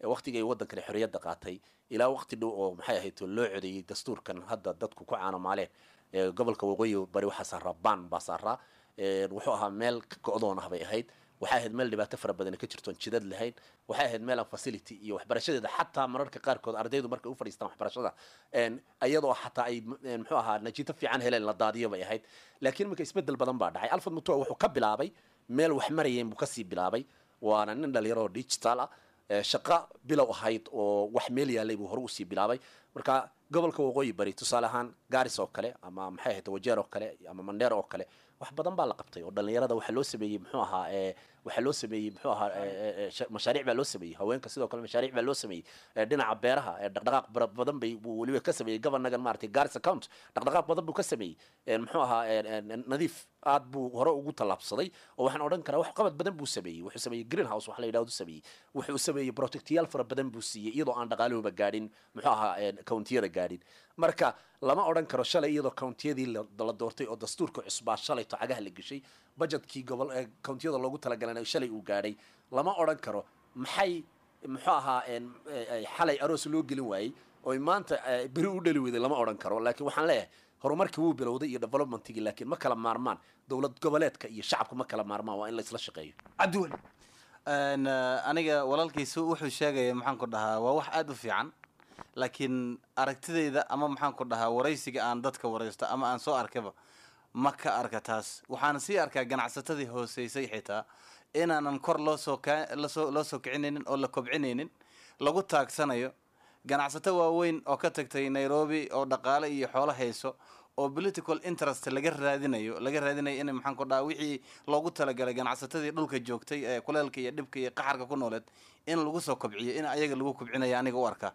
waqtigii ay waddankani xorriyadda qaatay ilaa waqti dhow oo maxay ahayd loo codeeyey dastuurkan hadda dadku ku caanamaaleen gobolka waqooyi bari waxaa saaraa baan baa saaraa wuxuu ahaa meel go-doon ah bay ahayd waxay ahayd meel dhibaato fara badan ka jirto jidad lahayn waxay ahayd meel aan facility iyo waxbarashadeeda xataa mararka qaarkood ardaydu markay u fadhiistaan waxbarashada iyadoo xataa ay muxuu ahaa natiijo fiican heleen la daadiyo bay ahayd laakiin marka isbedel badan baa dhacay Alfred Mutua wuxuu ka bilaabay meel wax marayeen buu ka sii bilaabay waana nin dhalinyaro digital ah shaqo bilow ahayd oo wax meel yaalay buu hore u sii bilaabay marka gobolka waqooyi bari tusaale ahaan Gaaris oo kale ama maxay ahayd Wajeer oo kale ama Mandheer oo kale wax badan baa la qabtay oo dhalinyarada waxa loo sameeyay muxuu ahaa ee waxa loo sameeyay muxuu ahaa mashaariic baa loo sameeyay haweenka sidoo kale mashaariic baa loo sameeyay dhinaca beeraha ee dhaqdhaqaaq badan bay waliba ka sameeyay governagan maartay Gaaris account dhaqdhaqaaq badan buu ka sameeyay muxuu ahaa nadiif aad buu hore ugu talaabsaday oo waxaan odhan karaa wax qabad badan buu sameeyay wuxuu sameeyay greenhouse wax la yiraahdo sameeyay wuxuu sameeyay protectiyaal fara badan buu siiyay iyadoo aan dhaqaalooba gaadhin muxuu ahaa countiyada gaadhin marka lama odhan karo shalay iyadoo countiyadii la doortay oo dastuurka cusbaa shalay to cagaha la gashay budgetkii gobol ee countiyada loogu talagalay shalay uu gaadhay lama odhan karo maxay muxuu ahaa xalay aroos loo gelin waayay oo maanta bari u dhali weeday lama odhan karo laakiin waxaan leeyahay horumarkii wuu bilowday iyo developmentkii laakiin ma kala maarmaan dowlad goboleedka iyo shacabku ma kala maarmaan waa in la isla shaqeeyo cabdiwali aniga walaalkiisu wuxuu sheegaya maxaan ku dhahaa waa wax aad u fiican laakiin aragtidayda ama maxaan ku dhahaa waraysiga aan dadka waraysto ama aan soo arkaba ma ka arka taas waxaan sii arkaa ganacsatadii hooseysay xitaa inaanan kor loo soo lasoo loo soo kicinaynin oo la kobcinaynin lagu taagsanayo ganacsato waaweyn oo ka tagtay Nairobi oo dhaqaale iyo xoolo hayso oo political interest laga raadinayo laga raadinayo in maxaan ku dhahaa wixii loogu talagalay ganacsatadii dhulka joogtay ee kuleelka iyo dhibka iyo qaxarka ku nooleed in lagu soo kobciyo in ayaga lagu kobcinayo aniga u arkaa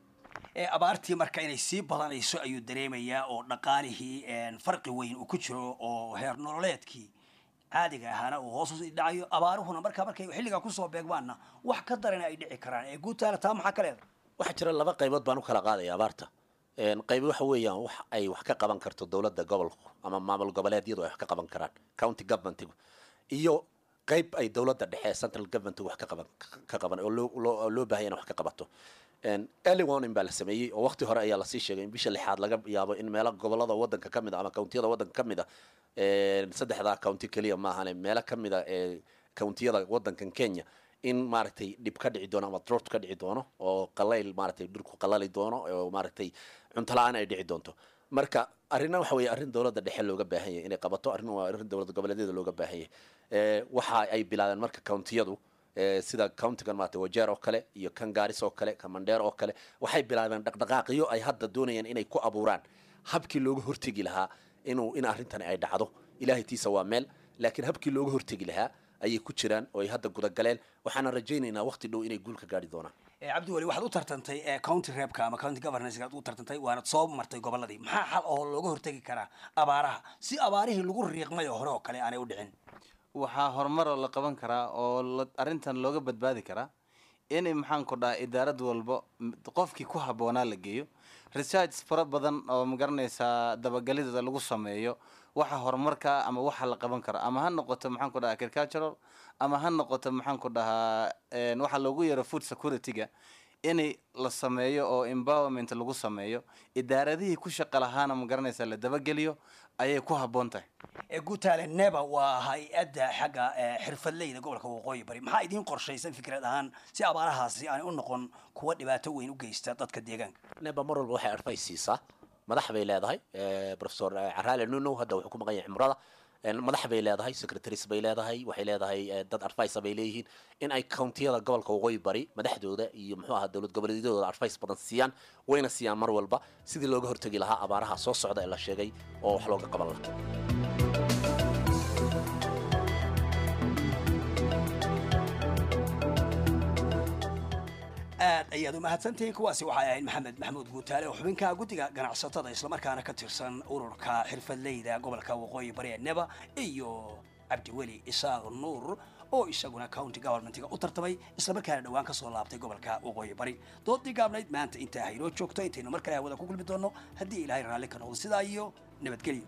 ee abaartii marka inay sii badanayso ayuu dareemayaa oo dhaqaalihii farqi weyn uu ku jiro oo heer nololeedkii caadiga ahaana uu hoos u sii dhacayo abaaruhuna marka markay xilliga ku soo beegmaana wax ka daran ay dhici karaan ee guutaala taa maxaa kale waxa jira laba qaybood baan u kala qaadaya abaarta een qayb waxa weeyaan wax ay wax ka qaban karto dawladda gobolka ama maamul goboleedyadu ay wax ka qaban karaan county government iyo qayb ay dawladda dhexe central government wax ka qaban ka qaban oo loo loo baahan yahay wax ka qabato een early warning baa la sameeyay oo waqti hore ayaa la sii sheegay in bisha lixaad laga yaabo in meelo gobolada wadanka kamid ama countiyada wadanka kamid ah ee saddexda county kaliya ma ahan meelo kamid ah ee countiyada wadankan Kenya in maaragtay dib ka dhici doono ama drought ka dhici doono oo qalayl maaragtay dhulku qalali doono oo maaragtay cunto la'aan ay dhici doonto marka arrinna waxa weeye arrin dawladda dhexe looga baahan yahay inay qabato arrin waa arrin dawladda goboleedyada looga baahan yahay ee waxa ay bilaabeen marka countiyadu ee sida countigan maaragtay Wajeer oo kale iyo kan Gaaris oo kale kan Mandheer oo kale waxay bilaabeen dhaqdhaqaaqyo ay hadda doonayaan inay ku abuuraan habkii looga hortagi lahaa inuu in arrintan ay dhacdo ilaahay tiisa waa meel laakiin habkii looga hortagi lahaa ayay ku jiraan oo ay hadda guda galeen waxaan rajaynaynaa waqti dhow inay guul ka gaari doonaan ee cabdi wali waxaad u tartantay ee county repka ama county governance aad u tartantay waana soo martay goboladii maxaa xal oo looga hortagi karaa abaaraha si abaarihii lagu riiqmay hore oo kale aanay u dhicin waxaa horumar oo la qaban karaa oo arrintan looga badbaadi karaa in maxaan ku dhahaa idaarad walba qofkii ku habboonaa la geeyo research fara badan oo magaranaysaa dabagalidda lagu sameeyo waxa horumarka ama waxa la qaban karo ama ha noqoto maxaan ku dhahaa agricultural ama ha noqoto maxaan ku dhahaa een waxa loogu yeero food security-ga in la sameeyo oo empowerment lagu sameeyo idaaradihii ku shaqo lahaana magaranaysaa la dabageliyo ayay ku habboon tahay ee guutaale neba waa hay-adda xagga xirfadleyda gobolka waqooyi bari maxaa idiin qorshaysan fikrad ahaan si abaarahaasi aan u noqon kuwa dhibaato weyn u geysta dadka deegaanka neba mar walba waxay advice siisaa madax bay leedahay professor Carale Nuno hadda wuxuu ku maqan yahay cimrada madax bay leedahay secretaries bay leedahay waxay leedahay dad advice bay leeyihiin in ay countiyada gobolka waqooyi bari madaxdooda iyo muxuu ahaa dawlad goboleedyadooda advice badan siiyaan wayna siiyaan mar walba sidii looga hortagi lahaa abaaraha soo socda ee la sheegay oo wax looga qaban lahaa aad ayaad u mahadsantihiin kuwaasi waxay ahayd maxamed maxamuud guutaale oo xubinka guddiga ganacsatada islamarkaana ka tirsan ururka xirfadleyda gobolka waqooyi bari ee neba iyo cabdiweli isaaq nuur oo isaguna county governmentiga u tartamay islamarkaana dhowaan ka soo laabtay gobolka waqooyi bari doodii gaabnayd maanta intaa haynoo joogto intaynu mar kale hawada ku kulmi doonno haddii ilaahay raalli ka noqdo sidaa iyo nabadgelyo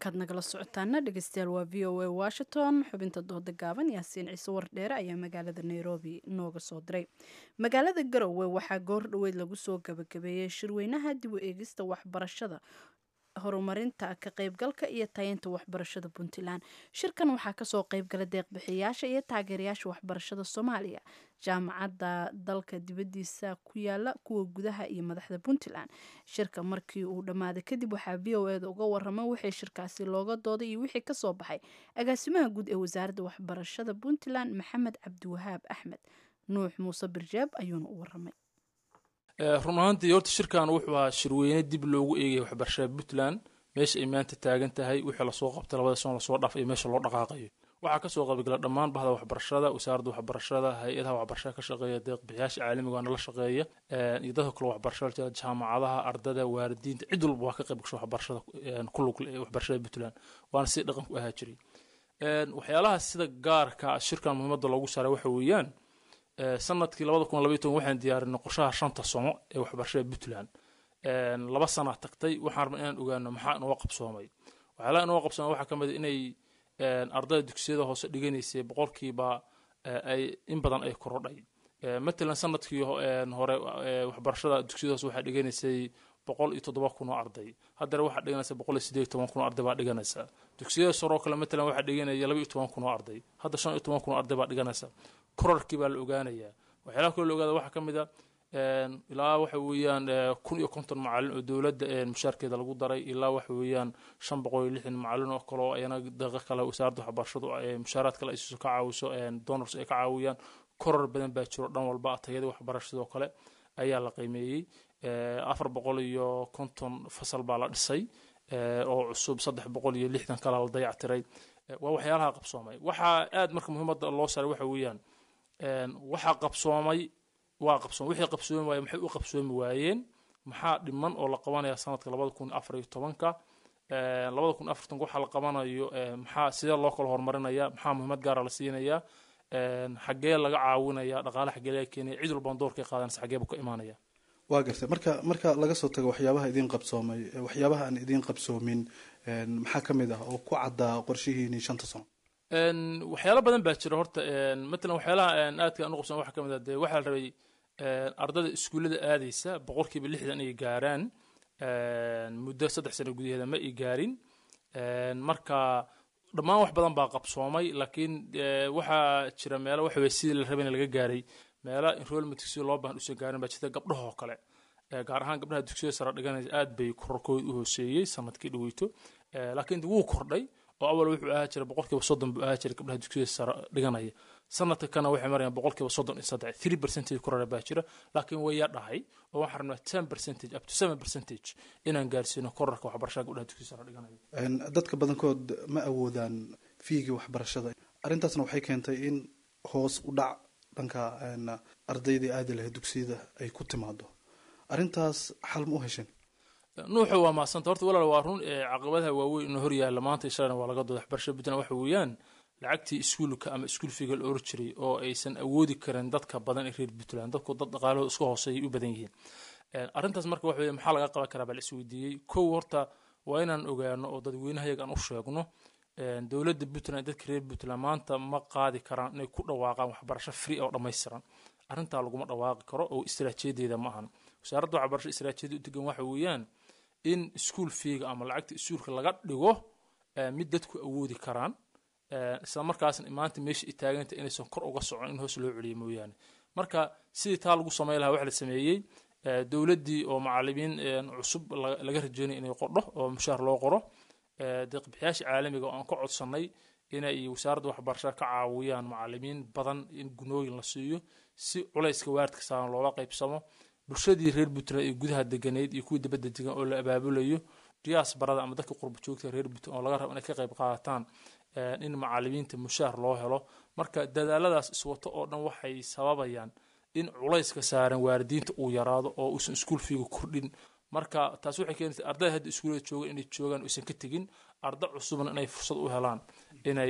halkaad nagala socotaana dhegeystayaal waa v o a washington xubinta dooda gaaban yaasiin ciise wardheere ayaa magaalada nairobi nooga soo diray magaalada garowe waxaa goor dhoweyd lagu soo gabagabeeyey shirweynaha dib u eegista waxbarashada horumarinta ka qaybgalka iyo tayeynta waxbarashada puntland shirkan waxaa kasoo qaybgala deeqbixiyaasha iyo taageerayaasha waxbarashada soomaaliya jaamacadda dalka dibadiisa ku yaala kuwa gudaha iyo madaxda puntland shirka markii uu dhammaaday kadib waxaa v o eda uga warama wixii shirkaasi looga dooday iyo wixii kasoo baxay agaasimaha guud ee wasaaradda waxbarashada puntland maxamed cabdiwahaab axmed nuux muuse birjeeb ayuuna u waramay run ahaantii horta shirkan wuxuu ahaa shirweyne dib loogu eegay waxbarashada puntland meesha ay maanta taagan tahay wixii lasoo qabtay labada sano lasoo dhaaf iyo meesha loo dhaqaaqayo waxaa kasoo qaybgala dhammaan bahda waxbarashada wasaaradda waxbarashada hay-adaha waxbarashada ka shaqeeya deeqbixiyaasha caalamiga waana la shaqeeya iyo dadka kale waxbarashada jaamacadaha ardada waalidiinta cid walba waa ka qayb gasho waxbarashada ku lug waxbarashada puntland waana si dhaqan ku ahaa jiray waxyaalaha sida gaarka shirkan muhiimadda loogu saaray waxa weeyaan sanadkii labada kun labaiyo toban waxaan diyaarinay qorshaha shanta sano ee waxbarashada puntland laba sana tagtay waxaan rabnay inaan ogaano maxaa inoo qabsoomay waxyaalaha inoo qabsoomay waxaa ka mid a inay ardayda dugsiyada hoose dhiganaysay boqolkiiba ay in badan ay korodhay matalan sanadkii hore waxbarashada dugsiyada hoose waxaa dhiganaysay boqol iyo toddoba kun oo arday haddana waxaa dhiganaysa boqol iyo siddeed iyo toban kun oo arday baa dhiganaysa dugsiyada sare oo kale matalan waxaa dhiganaya laba iyo toban kun oo arday hadda shan iyo toban kun oo arday baa dhiganaysa korarkii baa la ogaanayaa waxyaalaha kale la ogaada waxaa ka mid a ilaa waxa weeyaan kun iyo konton macallin oo dowladda mushaarkeeda lagu daray ilaa waxa weeyaan shan boqol iyo lixdan macallin oo kale oo ayana daqiiqo kale wasaaradda waxbarashadu mushaaraad kale ay siiso ka caawiso donors ay ka caawiyaan korar badan baa jiro dhan walba tayada waxbarashadoo kale ayaa la qiimeeyey afar boqol iyo konton fasal baa la dhisay oo cusub saddex boqol iyo lixdan kale la dayactiray waa waxyaalaha qabsoomay waxaa aad marka muhiimadda loo saaray waxa weeyaan waxaa qabsoomay waa qabsoomay wixii qabsoomi waayeen maxay u qabsoomi waayeen maxaa dhiman oo la qabanaya sanadka labada kun afar iyo tobanka labada kun afartanka waxaa la qabanayo maxaa sidee loo kala horumarinaya maxaa muhiimad gaara la siinaya xaggee laga caawinaya dhaqaale xaggee laga keenaya cid walbaan doorkay qaadanaysa xaggeebu ka imaanaya waa gartay marka marka laga soo tago waxyaabaha idiin qabsoomay waxyaabaha aan idiin qabsoomin maxaa ka mid ah oo ku caddaa qorshihiini shanta sano waxyaalo badan baa jira horta matalan waxyaalaha aadka aan u qabsoomay waxaa ka mid ah dee waxaa la rabay ardada iskuullada aadaysa boqolkiiba lixdan ay gaaraan muddo saddex sano gudaheeda ma ay gaarin marka dhammaan wax badan baa qabsoomay laakiin waxaa jira meelo waxa weye sidii la rabay in laga gaaray meelo enrollmentka si loo baahan usan gaarin baa jirta gabdhaha oo kale gaar ahaan gabdhaha dugsiyada sare dhiganaysa aad bay kororkooda u hooseeyey sanadkii dhaweyto laakiin wuu kordhay oo awal wuxuu ahaa jiray boqolkiiba soddon buu ahaa jiray gabdhaha dugsiyada sare dhiganaya sanadka kana waxay marayaan boqolkiiba soddon iyo saddex three percentage korora baa jira laakiin way ya dhahay oo waxaan rabnaa ten percentage up to seven percentage inaan gaarsiino kororka waxbarashada gabdhaha dugsiyada sare dhiganaya dadka badankood ma awoodaan fiigii waxbarashada arrintaasna waxay keentay in hoos u dhac dhanka ardaydii aadi lahayd dugsiyada ay ku timaado arrintaas xal ma u hesheen nuuxa waa maasanta horta walaal waa run caqabadaha waaweyn inoo hor yaalla maanta ishaana waa laga dooda waxbarashada puntland waxa weeyaan lacagtii iskuulka ama iskuul fiiga la oran jiray oo aysan awoodi karin dadka badan ee reer puntland dadku dad dhaqaalahooda iska hooseeyay u badan yihiin arrintaas marka waxa weeye maxaa laga qaban karaa baa la isweydiiyey kow horta waa inaan ogaano oo dadweynahayaga aan u sheegno dowladda puntland dadka reer puntland maanta ma qaadi karaan inay ku dhawaaqaan waxbarasho free oo dhammaystiran arrintaa laguma dhawaaqi karo oo istiraatiijiyadeeda ma ahan wasaaradda waxbarasho istiraatiijiyada u degan waxa weeyaan in iskuul fiiga ama lacagta iskuulka laga dhigo mid dadku awoodi karaan isla markaasna maanta meesha ay taaganta inaysan kor uga socon in hoos loo celiyo mooyaane marka sidii taa lagu samayn lahaa waxa la sameeyey dowladdii oo macallimiin cusub laga rajeynay inay qordho oo mushaar loo qoro deeqbixiyaasha caalamiga oo aan ka codsannay inay wasaaradda waxbarashada ka caawiyaan macallimiin badan in gunooyin la siiyo si culayska waaridka saaran looga qaybsamo bulshadii reer puntland ee gudaha deganeyd iyo kuwii dibadda degan oo la abaabulayo diaasbarada ama dadka qurba joogta reer puntland oo laga rabo inay ka qayb qaataan in macallimiinta mushaar loo helo marka dadaaladaas iswato oo dhan waxay sababayaan in culayska saaran waalidiinta uu yaraado oo uusan iskuul fiiga kordhin marka taas waxay keenaysaa ardayda hadda iskuulada jooga inay joogaan uusan ka tegin arda cusubna inay fursad u helaan inay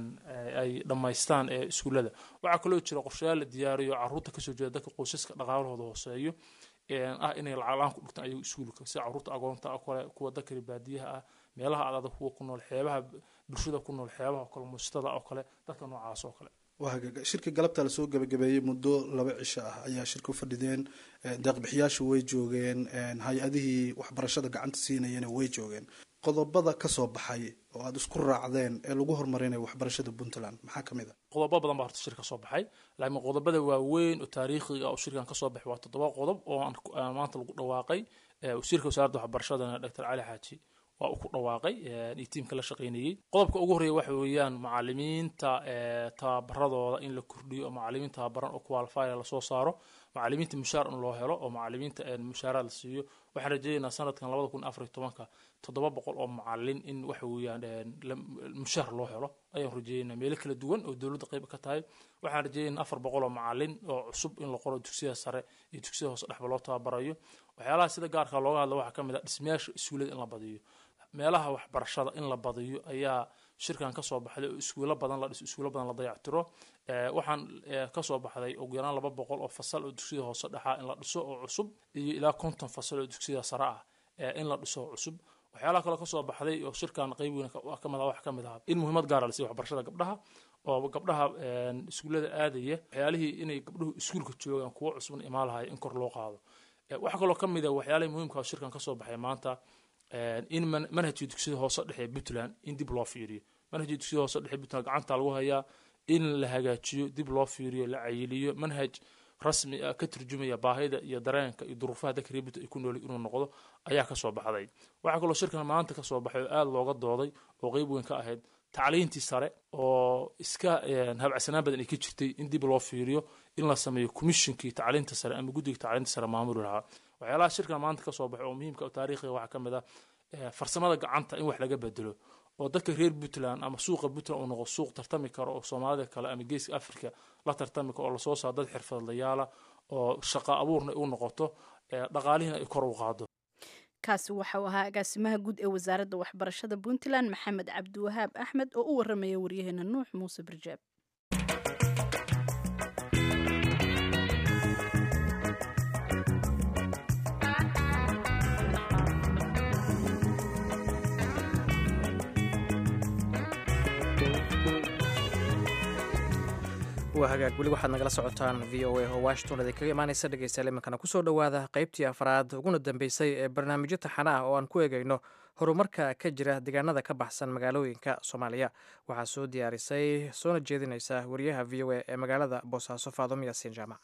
ay dhammaystaan iskuullada waxaa kaloo jira qorshayaal la diyaariyo carruurta kasoo jeeda dadka qoysaska dhaqaalahooda hooseeyo ah inay lacag la-aan ku dhigtaan ayagu iskuulka sida carruurta agoonta kale kuwa dadka baadiyaha ah meelaha adag kuwa ku nool xeebaha bulshada ku nool xeebaha kalluumaysatada oo kale dadka noocaas oo kale shirka galabta lasoo gabagabeeyey muddo laba cisho ah ayaa shirka u fadhideen deeqbixiyaashu way joogeen hay-adihii waxbarashada gacanta siinayana way joogeen qodobada ka soo baxay oo aada isku raacdeen ee lagu horumarinayo waxbarashada puntland maxaa ka mid a qodobo badan baa horta shir ka soo baxay laakiin qodobada waaweyn oo taariikhiga oo shirkan ka soo baxay waa toddoba qodob oo aan maanta lagu dhawaaqay wasiirka wasaaradda waxbarashadana doctor cali xaaji waa uu ku dhawaaqay iyo tiimka la shaqaynayay qodobka ugu horeeya waxa weeyaan macallimiinta tababaradooda in la kordhiyo oo macallimiin tababaran oo qualified la soo saaro macallimiinta mushaar in loo helo oo macallimiinta mushaaraad la siiyo waxaan rajaynaynaa sanadkan labada kun afar iyo tobanka toddoba boqol oo macallin in waxa weeyaan mushaar loo helo ayaan rajaynaynaa meelo kala duwan oo dowladda qayb ka tahay waxaan rajaynaynaa afar boqol oo macallin oo cusub in la qoro dugsiyada sare iyo dugsiyada hoose dhexba loo tababarayo waxyaalaha sida gaarka looga hadla waxaa ka mid ah dhismayaasha iskuulada in la badiyo meelaha waxbarashada in la badiyo ayaa shirkan ka soo baxday oo iskuulo badan la dhiso iskuulo badan la dayactiro waxaan ka soo baxday ugu yaraan laba boqol oo fasal oo dugsiyada hoose dhexa in la dhiso oo cusub iyo ilaa konton fasal oo dugsiyada sare ah in la dhiso oo cusub waxyaalaha kale ka soo baxday oo shirkan qayb weyn ka mid ah wax ka mid ah in muhiimad gaar ah la siiyo waxbarashada gabdhaha oo gabdhaha iskuulada aadaya waxyaalihii inay gabdhuhu iskuulka joogaan kuwa cusubna imaan lahay in kor loo qaado waxa kaloo ka mid ah waxyaalihii muhiimka ah shirkan ka soo baxay maanta in manhajka dugsiyada hoose dhexe Puntland in dib loo fiiriyo manhajka dugsiyada hoose dhexe Puntland gacanta lagu hayaa in la hagaajiyo dib loo fiiriyo la cayiliyo manhaj rasmi ah ka turjumaya baahida iyo dareenka iyo duruufaha dadka reebta ay ku nool inuu noqdo ayaa ka soo baxday waxa kaloo shirkan maanta ka soo baxay aad looga dooday oo qayb weyn ka ahayd tacliintii sare oo iska habacsanaan badan ay ka jirtay in dib loo fiiriyo in la sameeyo commissionkii tacliinta sare ama guddiga tacliinta sare maamuli lahaa waxyaalaha shirkan maanta ka soo baxay oo muhiimka oo taariikhiga waxaa ka mid ah farsamada gacanta in wax laga bedelo oo dadka reer Puntland ama suuqa Puntland uu noqdo suuq tartami karo oo Soomaalida kale ama geeska Afrika la tartami karo oo la soo saaro dad xirfadlayaal oo shaqo abuurna uu noqoto dhaqaalihiina ay kor u qaado kaasi waxa uu ahaa agaasimaha guud ee wasaaradda waxbarashada Puntland Maxamed Cabdiwahaab Axmed oo u warramaya waryaheena Nuux Muuse Barjaab waa hagaag weli waxaad nagala socotaan v o a oo washington idinkaga imaanaysa dhegeystayaal iminkana kusoo dhowaada qaybtii afraad uguna dambeysay ee barnaamijyo taxana ah oo aan ku eegayno horumarka ka jira deegaanada ka baxsan magaalooyinka soomaaliya waxaa soo diyaarisay soona jeedinaysa wariyaha v o a ee magaalada boosaaso faadome yaasiin jaamac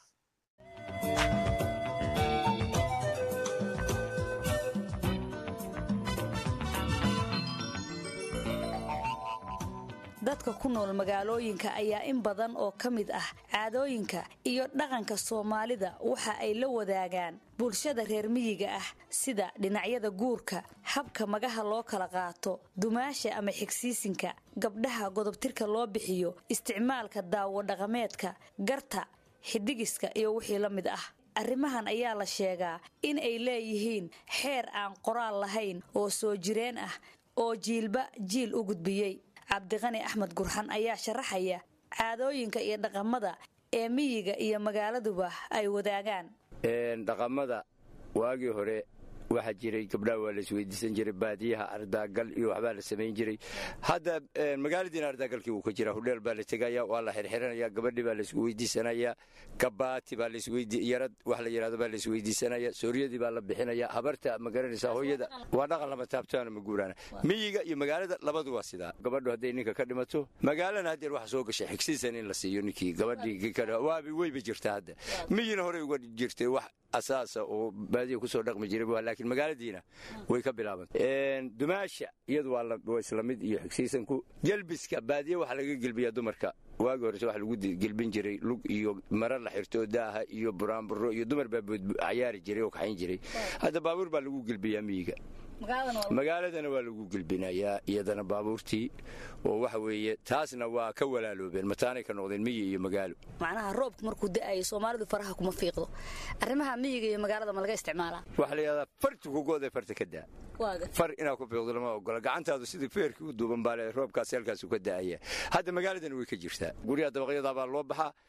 dadka ku nool magaalooyinka ayaa in badan oo ka mid ah caadooyinka iyo dhaqanka Soomaalida waxa ay la wadaagaan bulshada reer miyiga ah sida dhinacyada guurka habka magaha loo kala qaato dumaasha ama xigsiisinka gabdhaha godobtirka loo bixiyo isticmaalka daawo dhaqameedka garta xidigiska iyo wixii la mid ah arrimahan ayaa la sheegaa in ay leeyihiin xeer aan qoraal lahayn oo soo jireen ah oo jiilba jiil u gudbiyay cabdiqani axmed gurxan ayaa sharaxaya caadooyinka iyo dhaqamada ee miyiga iyo magaaladuba ay wadaagaan dhaqamada waagii hore waxaa jiray gabdhaha waa la isweydiisan jiray baadiyaha ardaagal iyo waxbaa la samayn jiray hadda magaaladiina ardaagalkii wuu ka jira hudheel baa la tegaya waa la xirxiranaya gabadhii baa la isku weydiisanaya gabaati baa la yarad wax la yidhahdo baa la isweydiisanaya sooryadii baa la bixinaya habarta ma garanaysaa hooyada waa dhaqan lama taabtaana ma guuraana miyiga iyo magaalada labadu waa sidaa gabadhu hadday ninka ka dhimato magaalana haddeer waxa soo gashay xigsiisan in la siiyo ninkii gabadhii waabi weyba jirta hadda miyina horey uga jirtay wax asaasa oo baadiya kusoo dhaqmi jiray laakiin magaaladiina way ka bilaabantay dumaasha iyadu waa isla mid iyo xigsiisanku gelbiska baadiya waxa laga gelbiyaa dumarka waagi hore waxa lagu gelbin jiray lug iyo mara la xirto daaha iyo buraanburo iyo dumar baa cayaari jiray oo kaxayn jiray hadda baabuur baa lagu gelbiyaa miyiga magaaladana waa lagu gelbinayaa iyadana baabuurtii oo waxa weeye taasna waa ka walaaloobeen mataanay ka noqdeen miyi iyo magaalo macnaha roobku markuu da'ayo Soomaalidu faraha kuma fiiqdo arrimaha miyiga iyo magaalada ma laga isticmaalaa waxa la yiraahdaa fartu ku gooday farta ka daa far inaa ku fiiqdo lama ogola gacantaadu sidii feerkii u duuban baa roobkaas halkaas ka da'aya hadda magaaladana way ka jirtaa guriga dabaqyada baa loo baxaa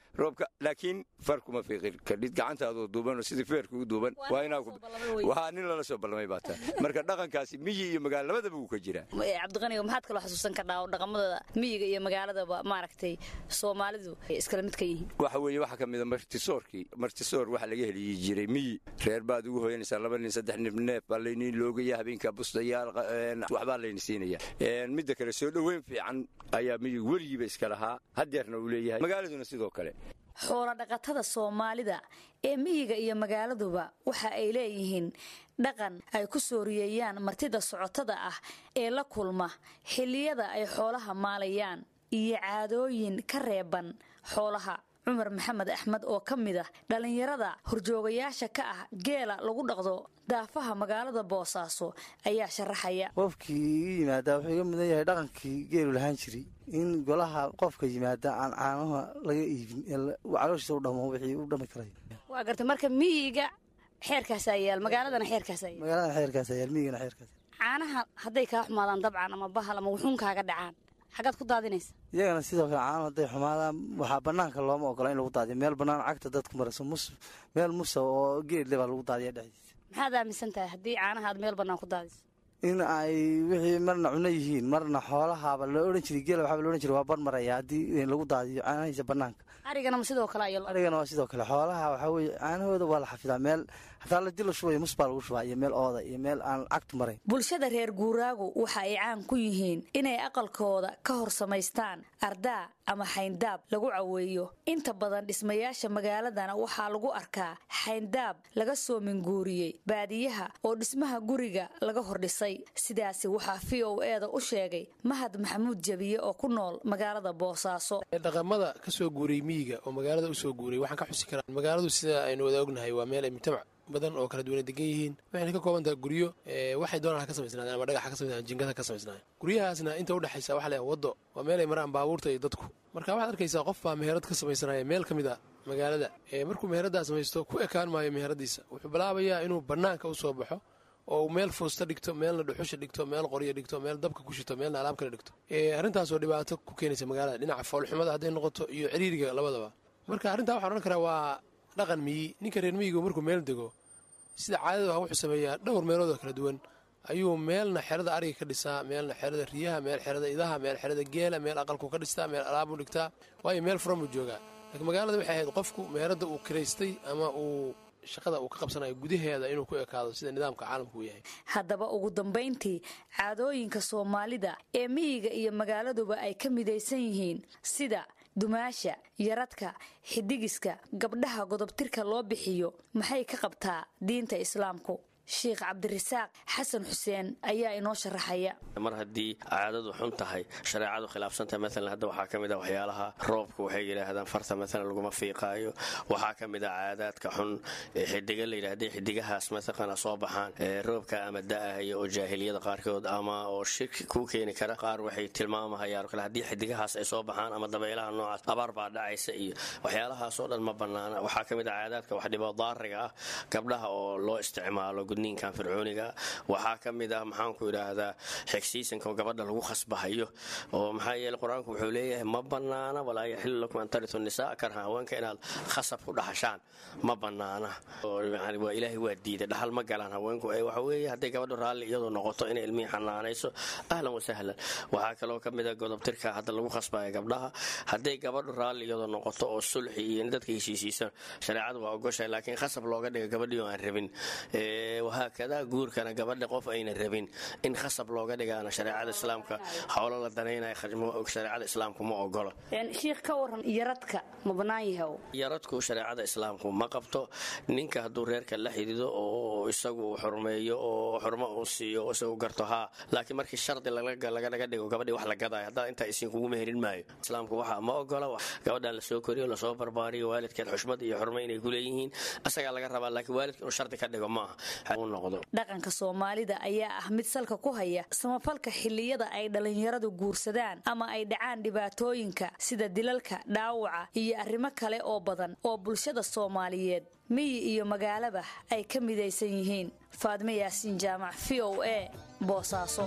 roobka laakiin far kuma fiiqin kadhid gacantaadoo duuban oo sidii feerka u duuban waa inaa waa nin lala soo ballamay baa taa marka dhaqankaasi miyi iyo magaalo labadaba wuu ka jiraa. cabdiqaniga maxaad kaloo xasuusan karnaa oo dhaqamada miyiga iyo magaaladaba maaragtay soomaalidu iskala mid ka yihiin? waxa weeye waxaa ka mid a martisoorkii martisoor waxa laga heliyi jiray miyi reer baad ugu hoyanaysaa laba nin saddex nin neef baa layniin loogaya habeenka bustayaal waxbaa layni siinaya midda kale soo dhoweyn fiican ayaa miyigu weligiiba iska lahaa haddeerna uu leeyahay magaaladuna sidoo kale. xoolo dhaqatada soomaalida ee miyiga iyo magaaladuba waxa ay leeyihiin dhaqan ay ku sooriyeeyaan martida socotada ah ee la kulma xilliyada ay xoolaha maalayaan iyo caadooyin ka reeban xoolaha. cumar maxamed axmed oo ka mid ah dhallinyarada horjoogayaasha ka ah geela lagu dhaqdo daafaha magaalada boosaaso ayaa sharaxaya. qofkii yimaada wuxuu iga mudan yahay dhaqankii geelu lahaan jiray in golaha qofka yimaada aan caanaha laga iibin calooshiisa u dhamo wixii u dhami karay. waa gartay marka miyiga xeerkaasaa yaal magaaladana xeerkaasaa yaal magaaladana xeerkaasaa yaal miyigana xeerkaas. caanaha hadday kaa xumaadaan dabcan ama bahal ama wuxuun kaaga dhacaan xagaad ku daadinaysa? iyagana sidoo kale caano hadday xumaadaan waxaa banaanka looma ogola in lagu daadiyo meel banaan cagta dadku marayso mus meel musa oo geedle baa lagu daadiya dhexdiisa. maxaad aaminsan tahay haddii caanaha aad meel bannaan ku daadiso? in ay wixii marna cuno yihiin marna xoolahaaba la odhan jiray geela waxaaba la odhan jiray waa bar maraya haddii lagu daadiyo caanahiisa banaanka. arigana ma sidoo kale ayo? arigana waa sidoo kale xoolaha waxaa weeye caanahooda waa la xafidaa meel hataa la dilo shubayo mus baa lagu shubaa iyo meel ooda iyo meel aan cagtu marayn. bulshada reer guuraagu waxa ay caan ku yihiin inay aqalkooda ka hor samaystaan ardaa ama xayndaab lagu caweeyo. inta badan dhismayaasha magaaladana waxaa lagu arkaa xayndaab laga soo minguuriyey baadiyaha oo dhismaha guriga laga hordhisay. sidaasi waxaa v o e da u sheegay mahad maxamuud jabiye oo ku nool magaalada boosaaso. dhaqamada ka soo guuriyey miyiga oo magaalada u soo guuriyey waxaan ka xusi karaa magaaladu sida aynu wada ognahay waa meel ay mujtamac badan oo kala duwan degan yihiin waxayna ka kooban tahay guryo waxay doonaan ka samaysnaadeen ama dhagax ka samaysnaadeen jiingada ka samaysnaadeen. guryahaasna inta u dhaxaysa waxa leeyahay waddo waa meel ay maraan baabuurta iyo dadku marka waxaad arkaysaa qof baa meherad ka samaysanaya meel ka mid a magaalada markuu meheraddaa samaysto ku ekaan maayo meheradiisa wuxuu bilaabayaa inuu bannaanka u soo baxo oo meel foosta dhigto meelna dhuxusha dhigto meel qoryo dhigto meel dabka ku shito meelna alaab kale dhigto arrintaasoo dhibaato ku keenaysa magaalada dhinaca foolxumada hadday noqoto iyo ciriiriga labadaba. marka arrintaa waxaan odhan karaa waa dhaqan miyi. ninka reer miyigu markuu meel dego sida caadada ah wuxuu sameeyaa dhowr meelood oo kala duwan ayuu meelna xerada ariga ka dhisaa meelna xerada riyaha meel xerada idaha meel xerada geela meel aqalku ka dhistaa meel alaabuu dhigtaa waayo meel furan buu joogaa. laakiin magaalada waxay ahayd qofku meherada uu kiraystay ama uu shaqada uu ka qabsanayo gudaheeda inuu ku ekaado sida nidaamka caalamku uu yahay. haddaba ugu dambayntii caadooyinka soomaalida ee miyiga iyo magaaladuba ay ka midaysan yihiin sida dumaasha yaradka xidigiska gabdhaha godobtirka loo bixiyo maxay ka qabtaa diinta islaamku? sheekh cabdirasaaq xasan xuseen ayaa inoo sharaxaya. mar haddii caadadu xun tahay shareecadu khilaafsantahay maalan hadda waxaa ka mid ah waxyaalaha roobka waxay yidhaahdaan farta maalan laguma fiiqaayo waxaa ka mid ah caadaadka xun xidiga la yidhaahday xidigahaas mataqana soo baxaan roobka ama da'ahaya oo jaahiliyada qaarkood ama oo shirki kuu keeni kara qaar waxay tilmaamahayaan kale haddii xidigahaas ay soo baxaan ama dabaylaha noocaas abaar baa dhacaysa iyo waxyaalahaasoo dhan ma bannaana. waxaa ka mid ah caadaadka wax dhibo daariga ah gabdhaha oo loo isticmaalo ninkan fircooniga waxaa ka mid ah maxaanku idhaahdaa xigsiisanka oo gabadha lagu khasbahayo oo maxaa yeele qur-aanku wuxuu leeyahay ma bannaana walaa yaxilu lakum an taritu nisaa karha haweenka inaad khasab ku dhaxashaan ma bannaana waa ilaahay waa diiday dhaxal ma galaan haweenku waxa weeye hadday gabadhu raalli iyadoo noqoto inay ilmihii xanaanayso ahlan wasahlan. waxaa kaloo ka mid ah godobtirka hadda lagu khasbaya gabdhaha hadday gabadhu raalli iyadoo noqoto oo sulxi iyo in dadka heshiisiisa shareecadu waa ogoshahay laakiin khasab looga dhiga gabadhii oo aan rabin wahaakada guurkana gabadha qof ayna rabin in khasab looga dhigaana shareecada islaamka howlo la danaynayo shareecada islaamku ma ogolo. sheekh ka waran yaradka ma bannaan yahay? yaradku shareecada islaamku ma qabto. ninka hadduu reerka la xidido oo isagu xurmeeyo oo xurmo uu siiyo oo isagu garto haa laakiin markii shardi laga dhigo gabadhii wax la gadayo haddaa intaa isiin kugu meherin maayo islaamku waxa ma ogola gabadhan lasoo koriyo lasoo barbaariyo waalidkeed xushmad iyo xurmo inay ku leeyihiin asagaa laga rabaa laakiin waalidka inuu shardi ka dhigo maaha. dhaqanka soomaalida ayaa ah mid salka ku haya samafalka xilliyada ay dhallinyaradu guursadaan ama ay dhacaan dhibaatooyinka sida dilalka dhaawaca iyo arrimo kale oo badan oo bulshada soomaaliyeed miyi iyo magaalaba ay ka midaysan yihiin. faadme yaasiin jaamac v o a boosaaso.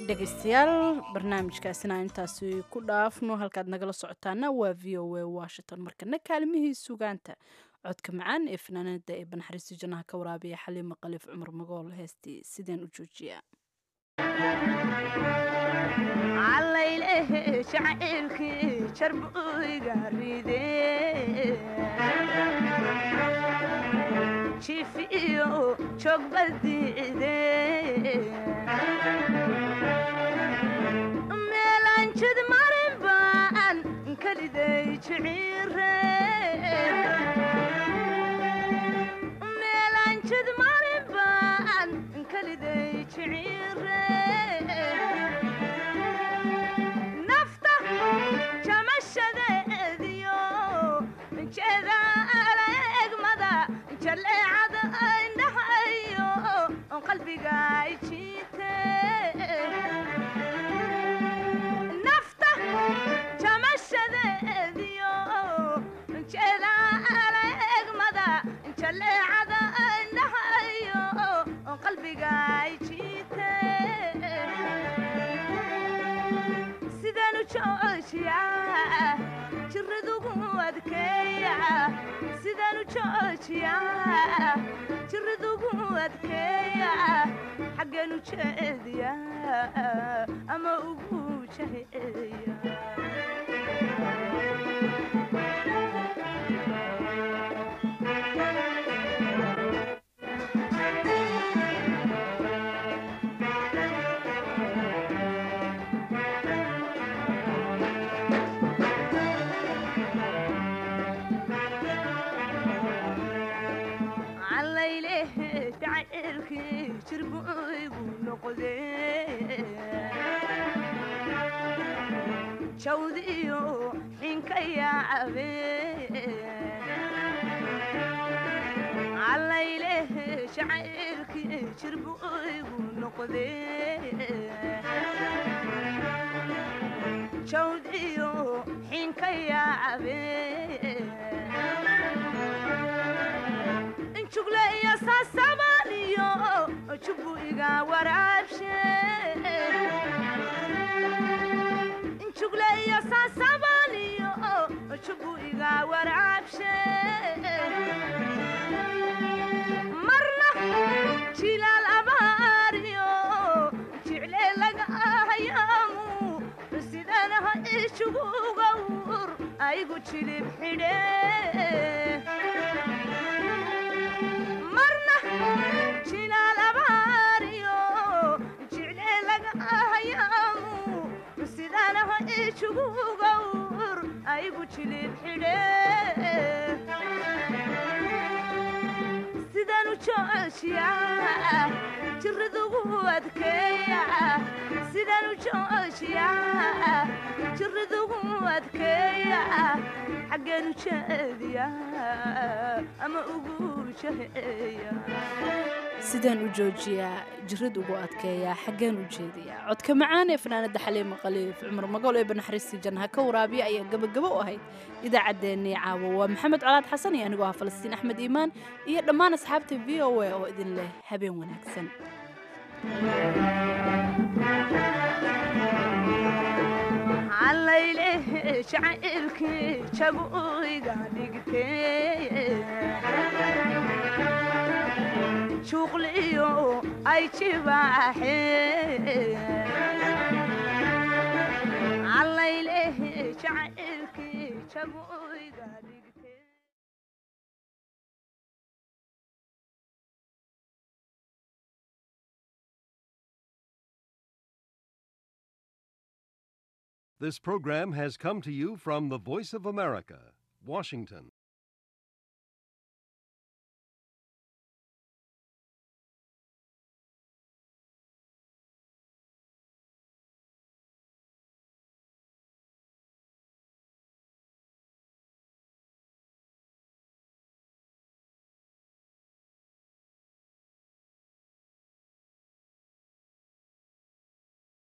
dhegaystayaal barnaamijkaasina intaasi ku dhaafno halkaad nagala socotaana waa v o a washington markana kaalmihii sugaanta codka macaan ee fanaanada ee banaxariista jannaha ka waraabiya xaliima qaliif cumar magool heestii sideen u joojiyaa عليله شعيرك شربوي قريدي شفيو شوق بديدي ميلان شد مربان كلدي شعيري ميلان شد مربان كلدي شعيري قلبي قايشيته نفته تمشى ذيو كذا عليك مدى انشلي عدا نحيو قلبي قايشيته سيدانو تشوشيا جردو قوادكيا سيدانو تشوشيا جردو قوادكيا حقنو تشهديا أما أبو تشهديا شربوي ونقضي شوديو حينك يا عبي عليله شعيرك شربوي ونقضي شوديو حينك يا عبي انشغلي يا ساسابا شبو إيقا ورابشي انشغلي يا ساسابانيو شبو إيقا ورابشي مرنا شيلا الأباريو شعلي لقا هيامو سيدانها إيشبو غور أيقو تشيلي بحيدي مرنا شيلا شغور أيقو تشلي بحيدي سيدانو تشوشيا جردو قوادكيا سيدانو تشوشيا جردو قوادكيا حقنو تشهديا أما أقو شهيا sidaan u joojiyaa jirad ugu adkeeyaa xaggeen u jeediyaa codka macaan ee fanaanada xaliima qaliif cumar magool ee banaxariistii jannaha ka waraabiya ayaa gabagabo u ahayd idaacaddeenii caawo waa maxamed colaad xasan iyo anigoo ah falastiin axmed iimaan iyo dhammaan asxaabta v o a oo idin leh habeen wanaagsan عليله شعيرك شبوي قاعدتي شغليو أي شباحي عليله شعيرك شبوي قاعدتي This program has come to you from the Voice of America, Washington.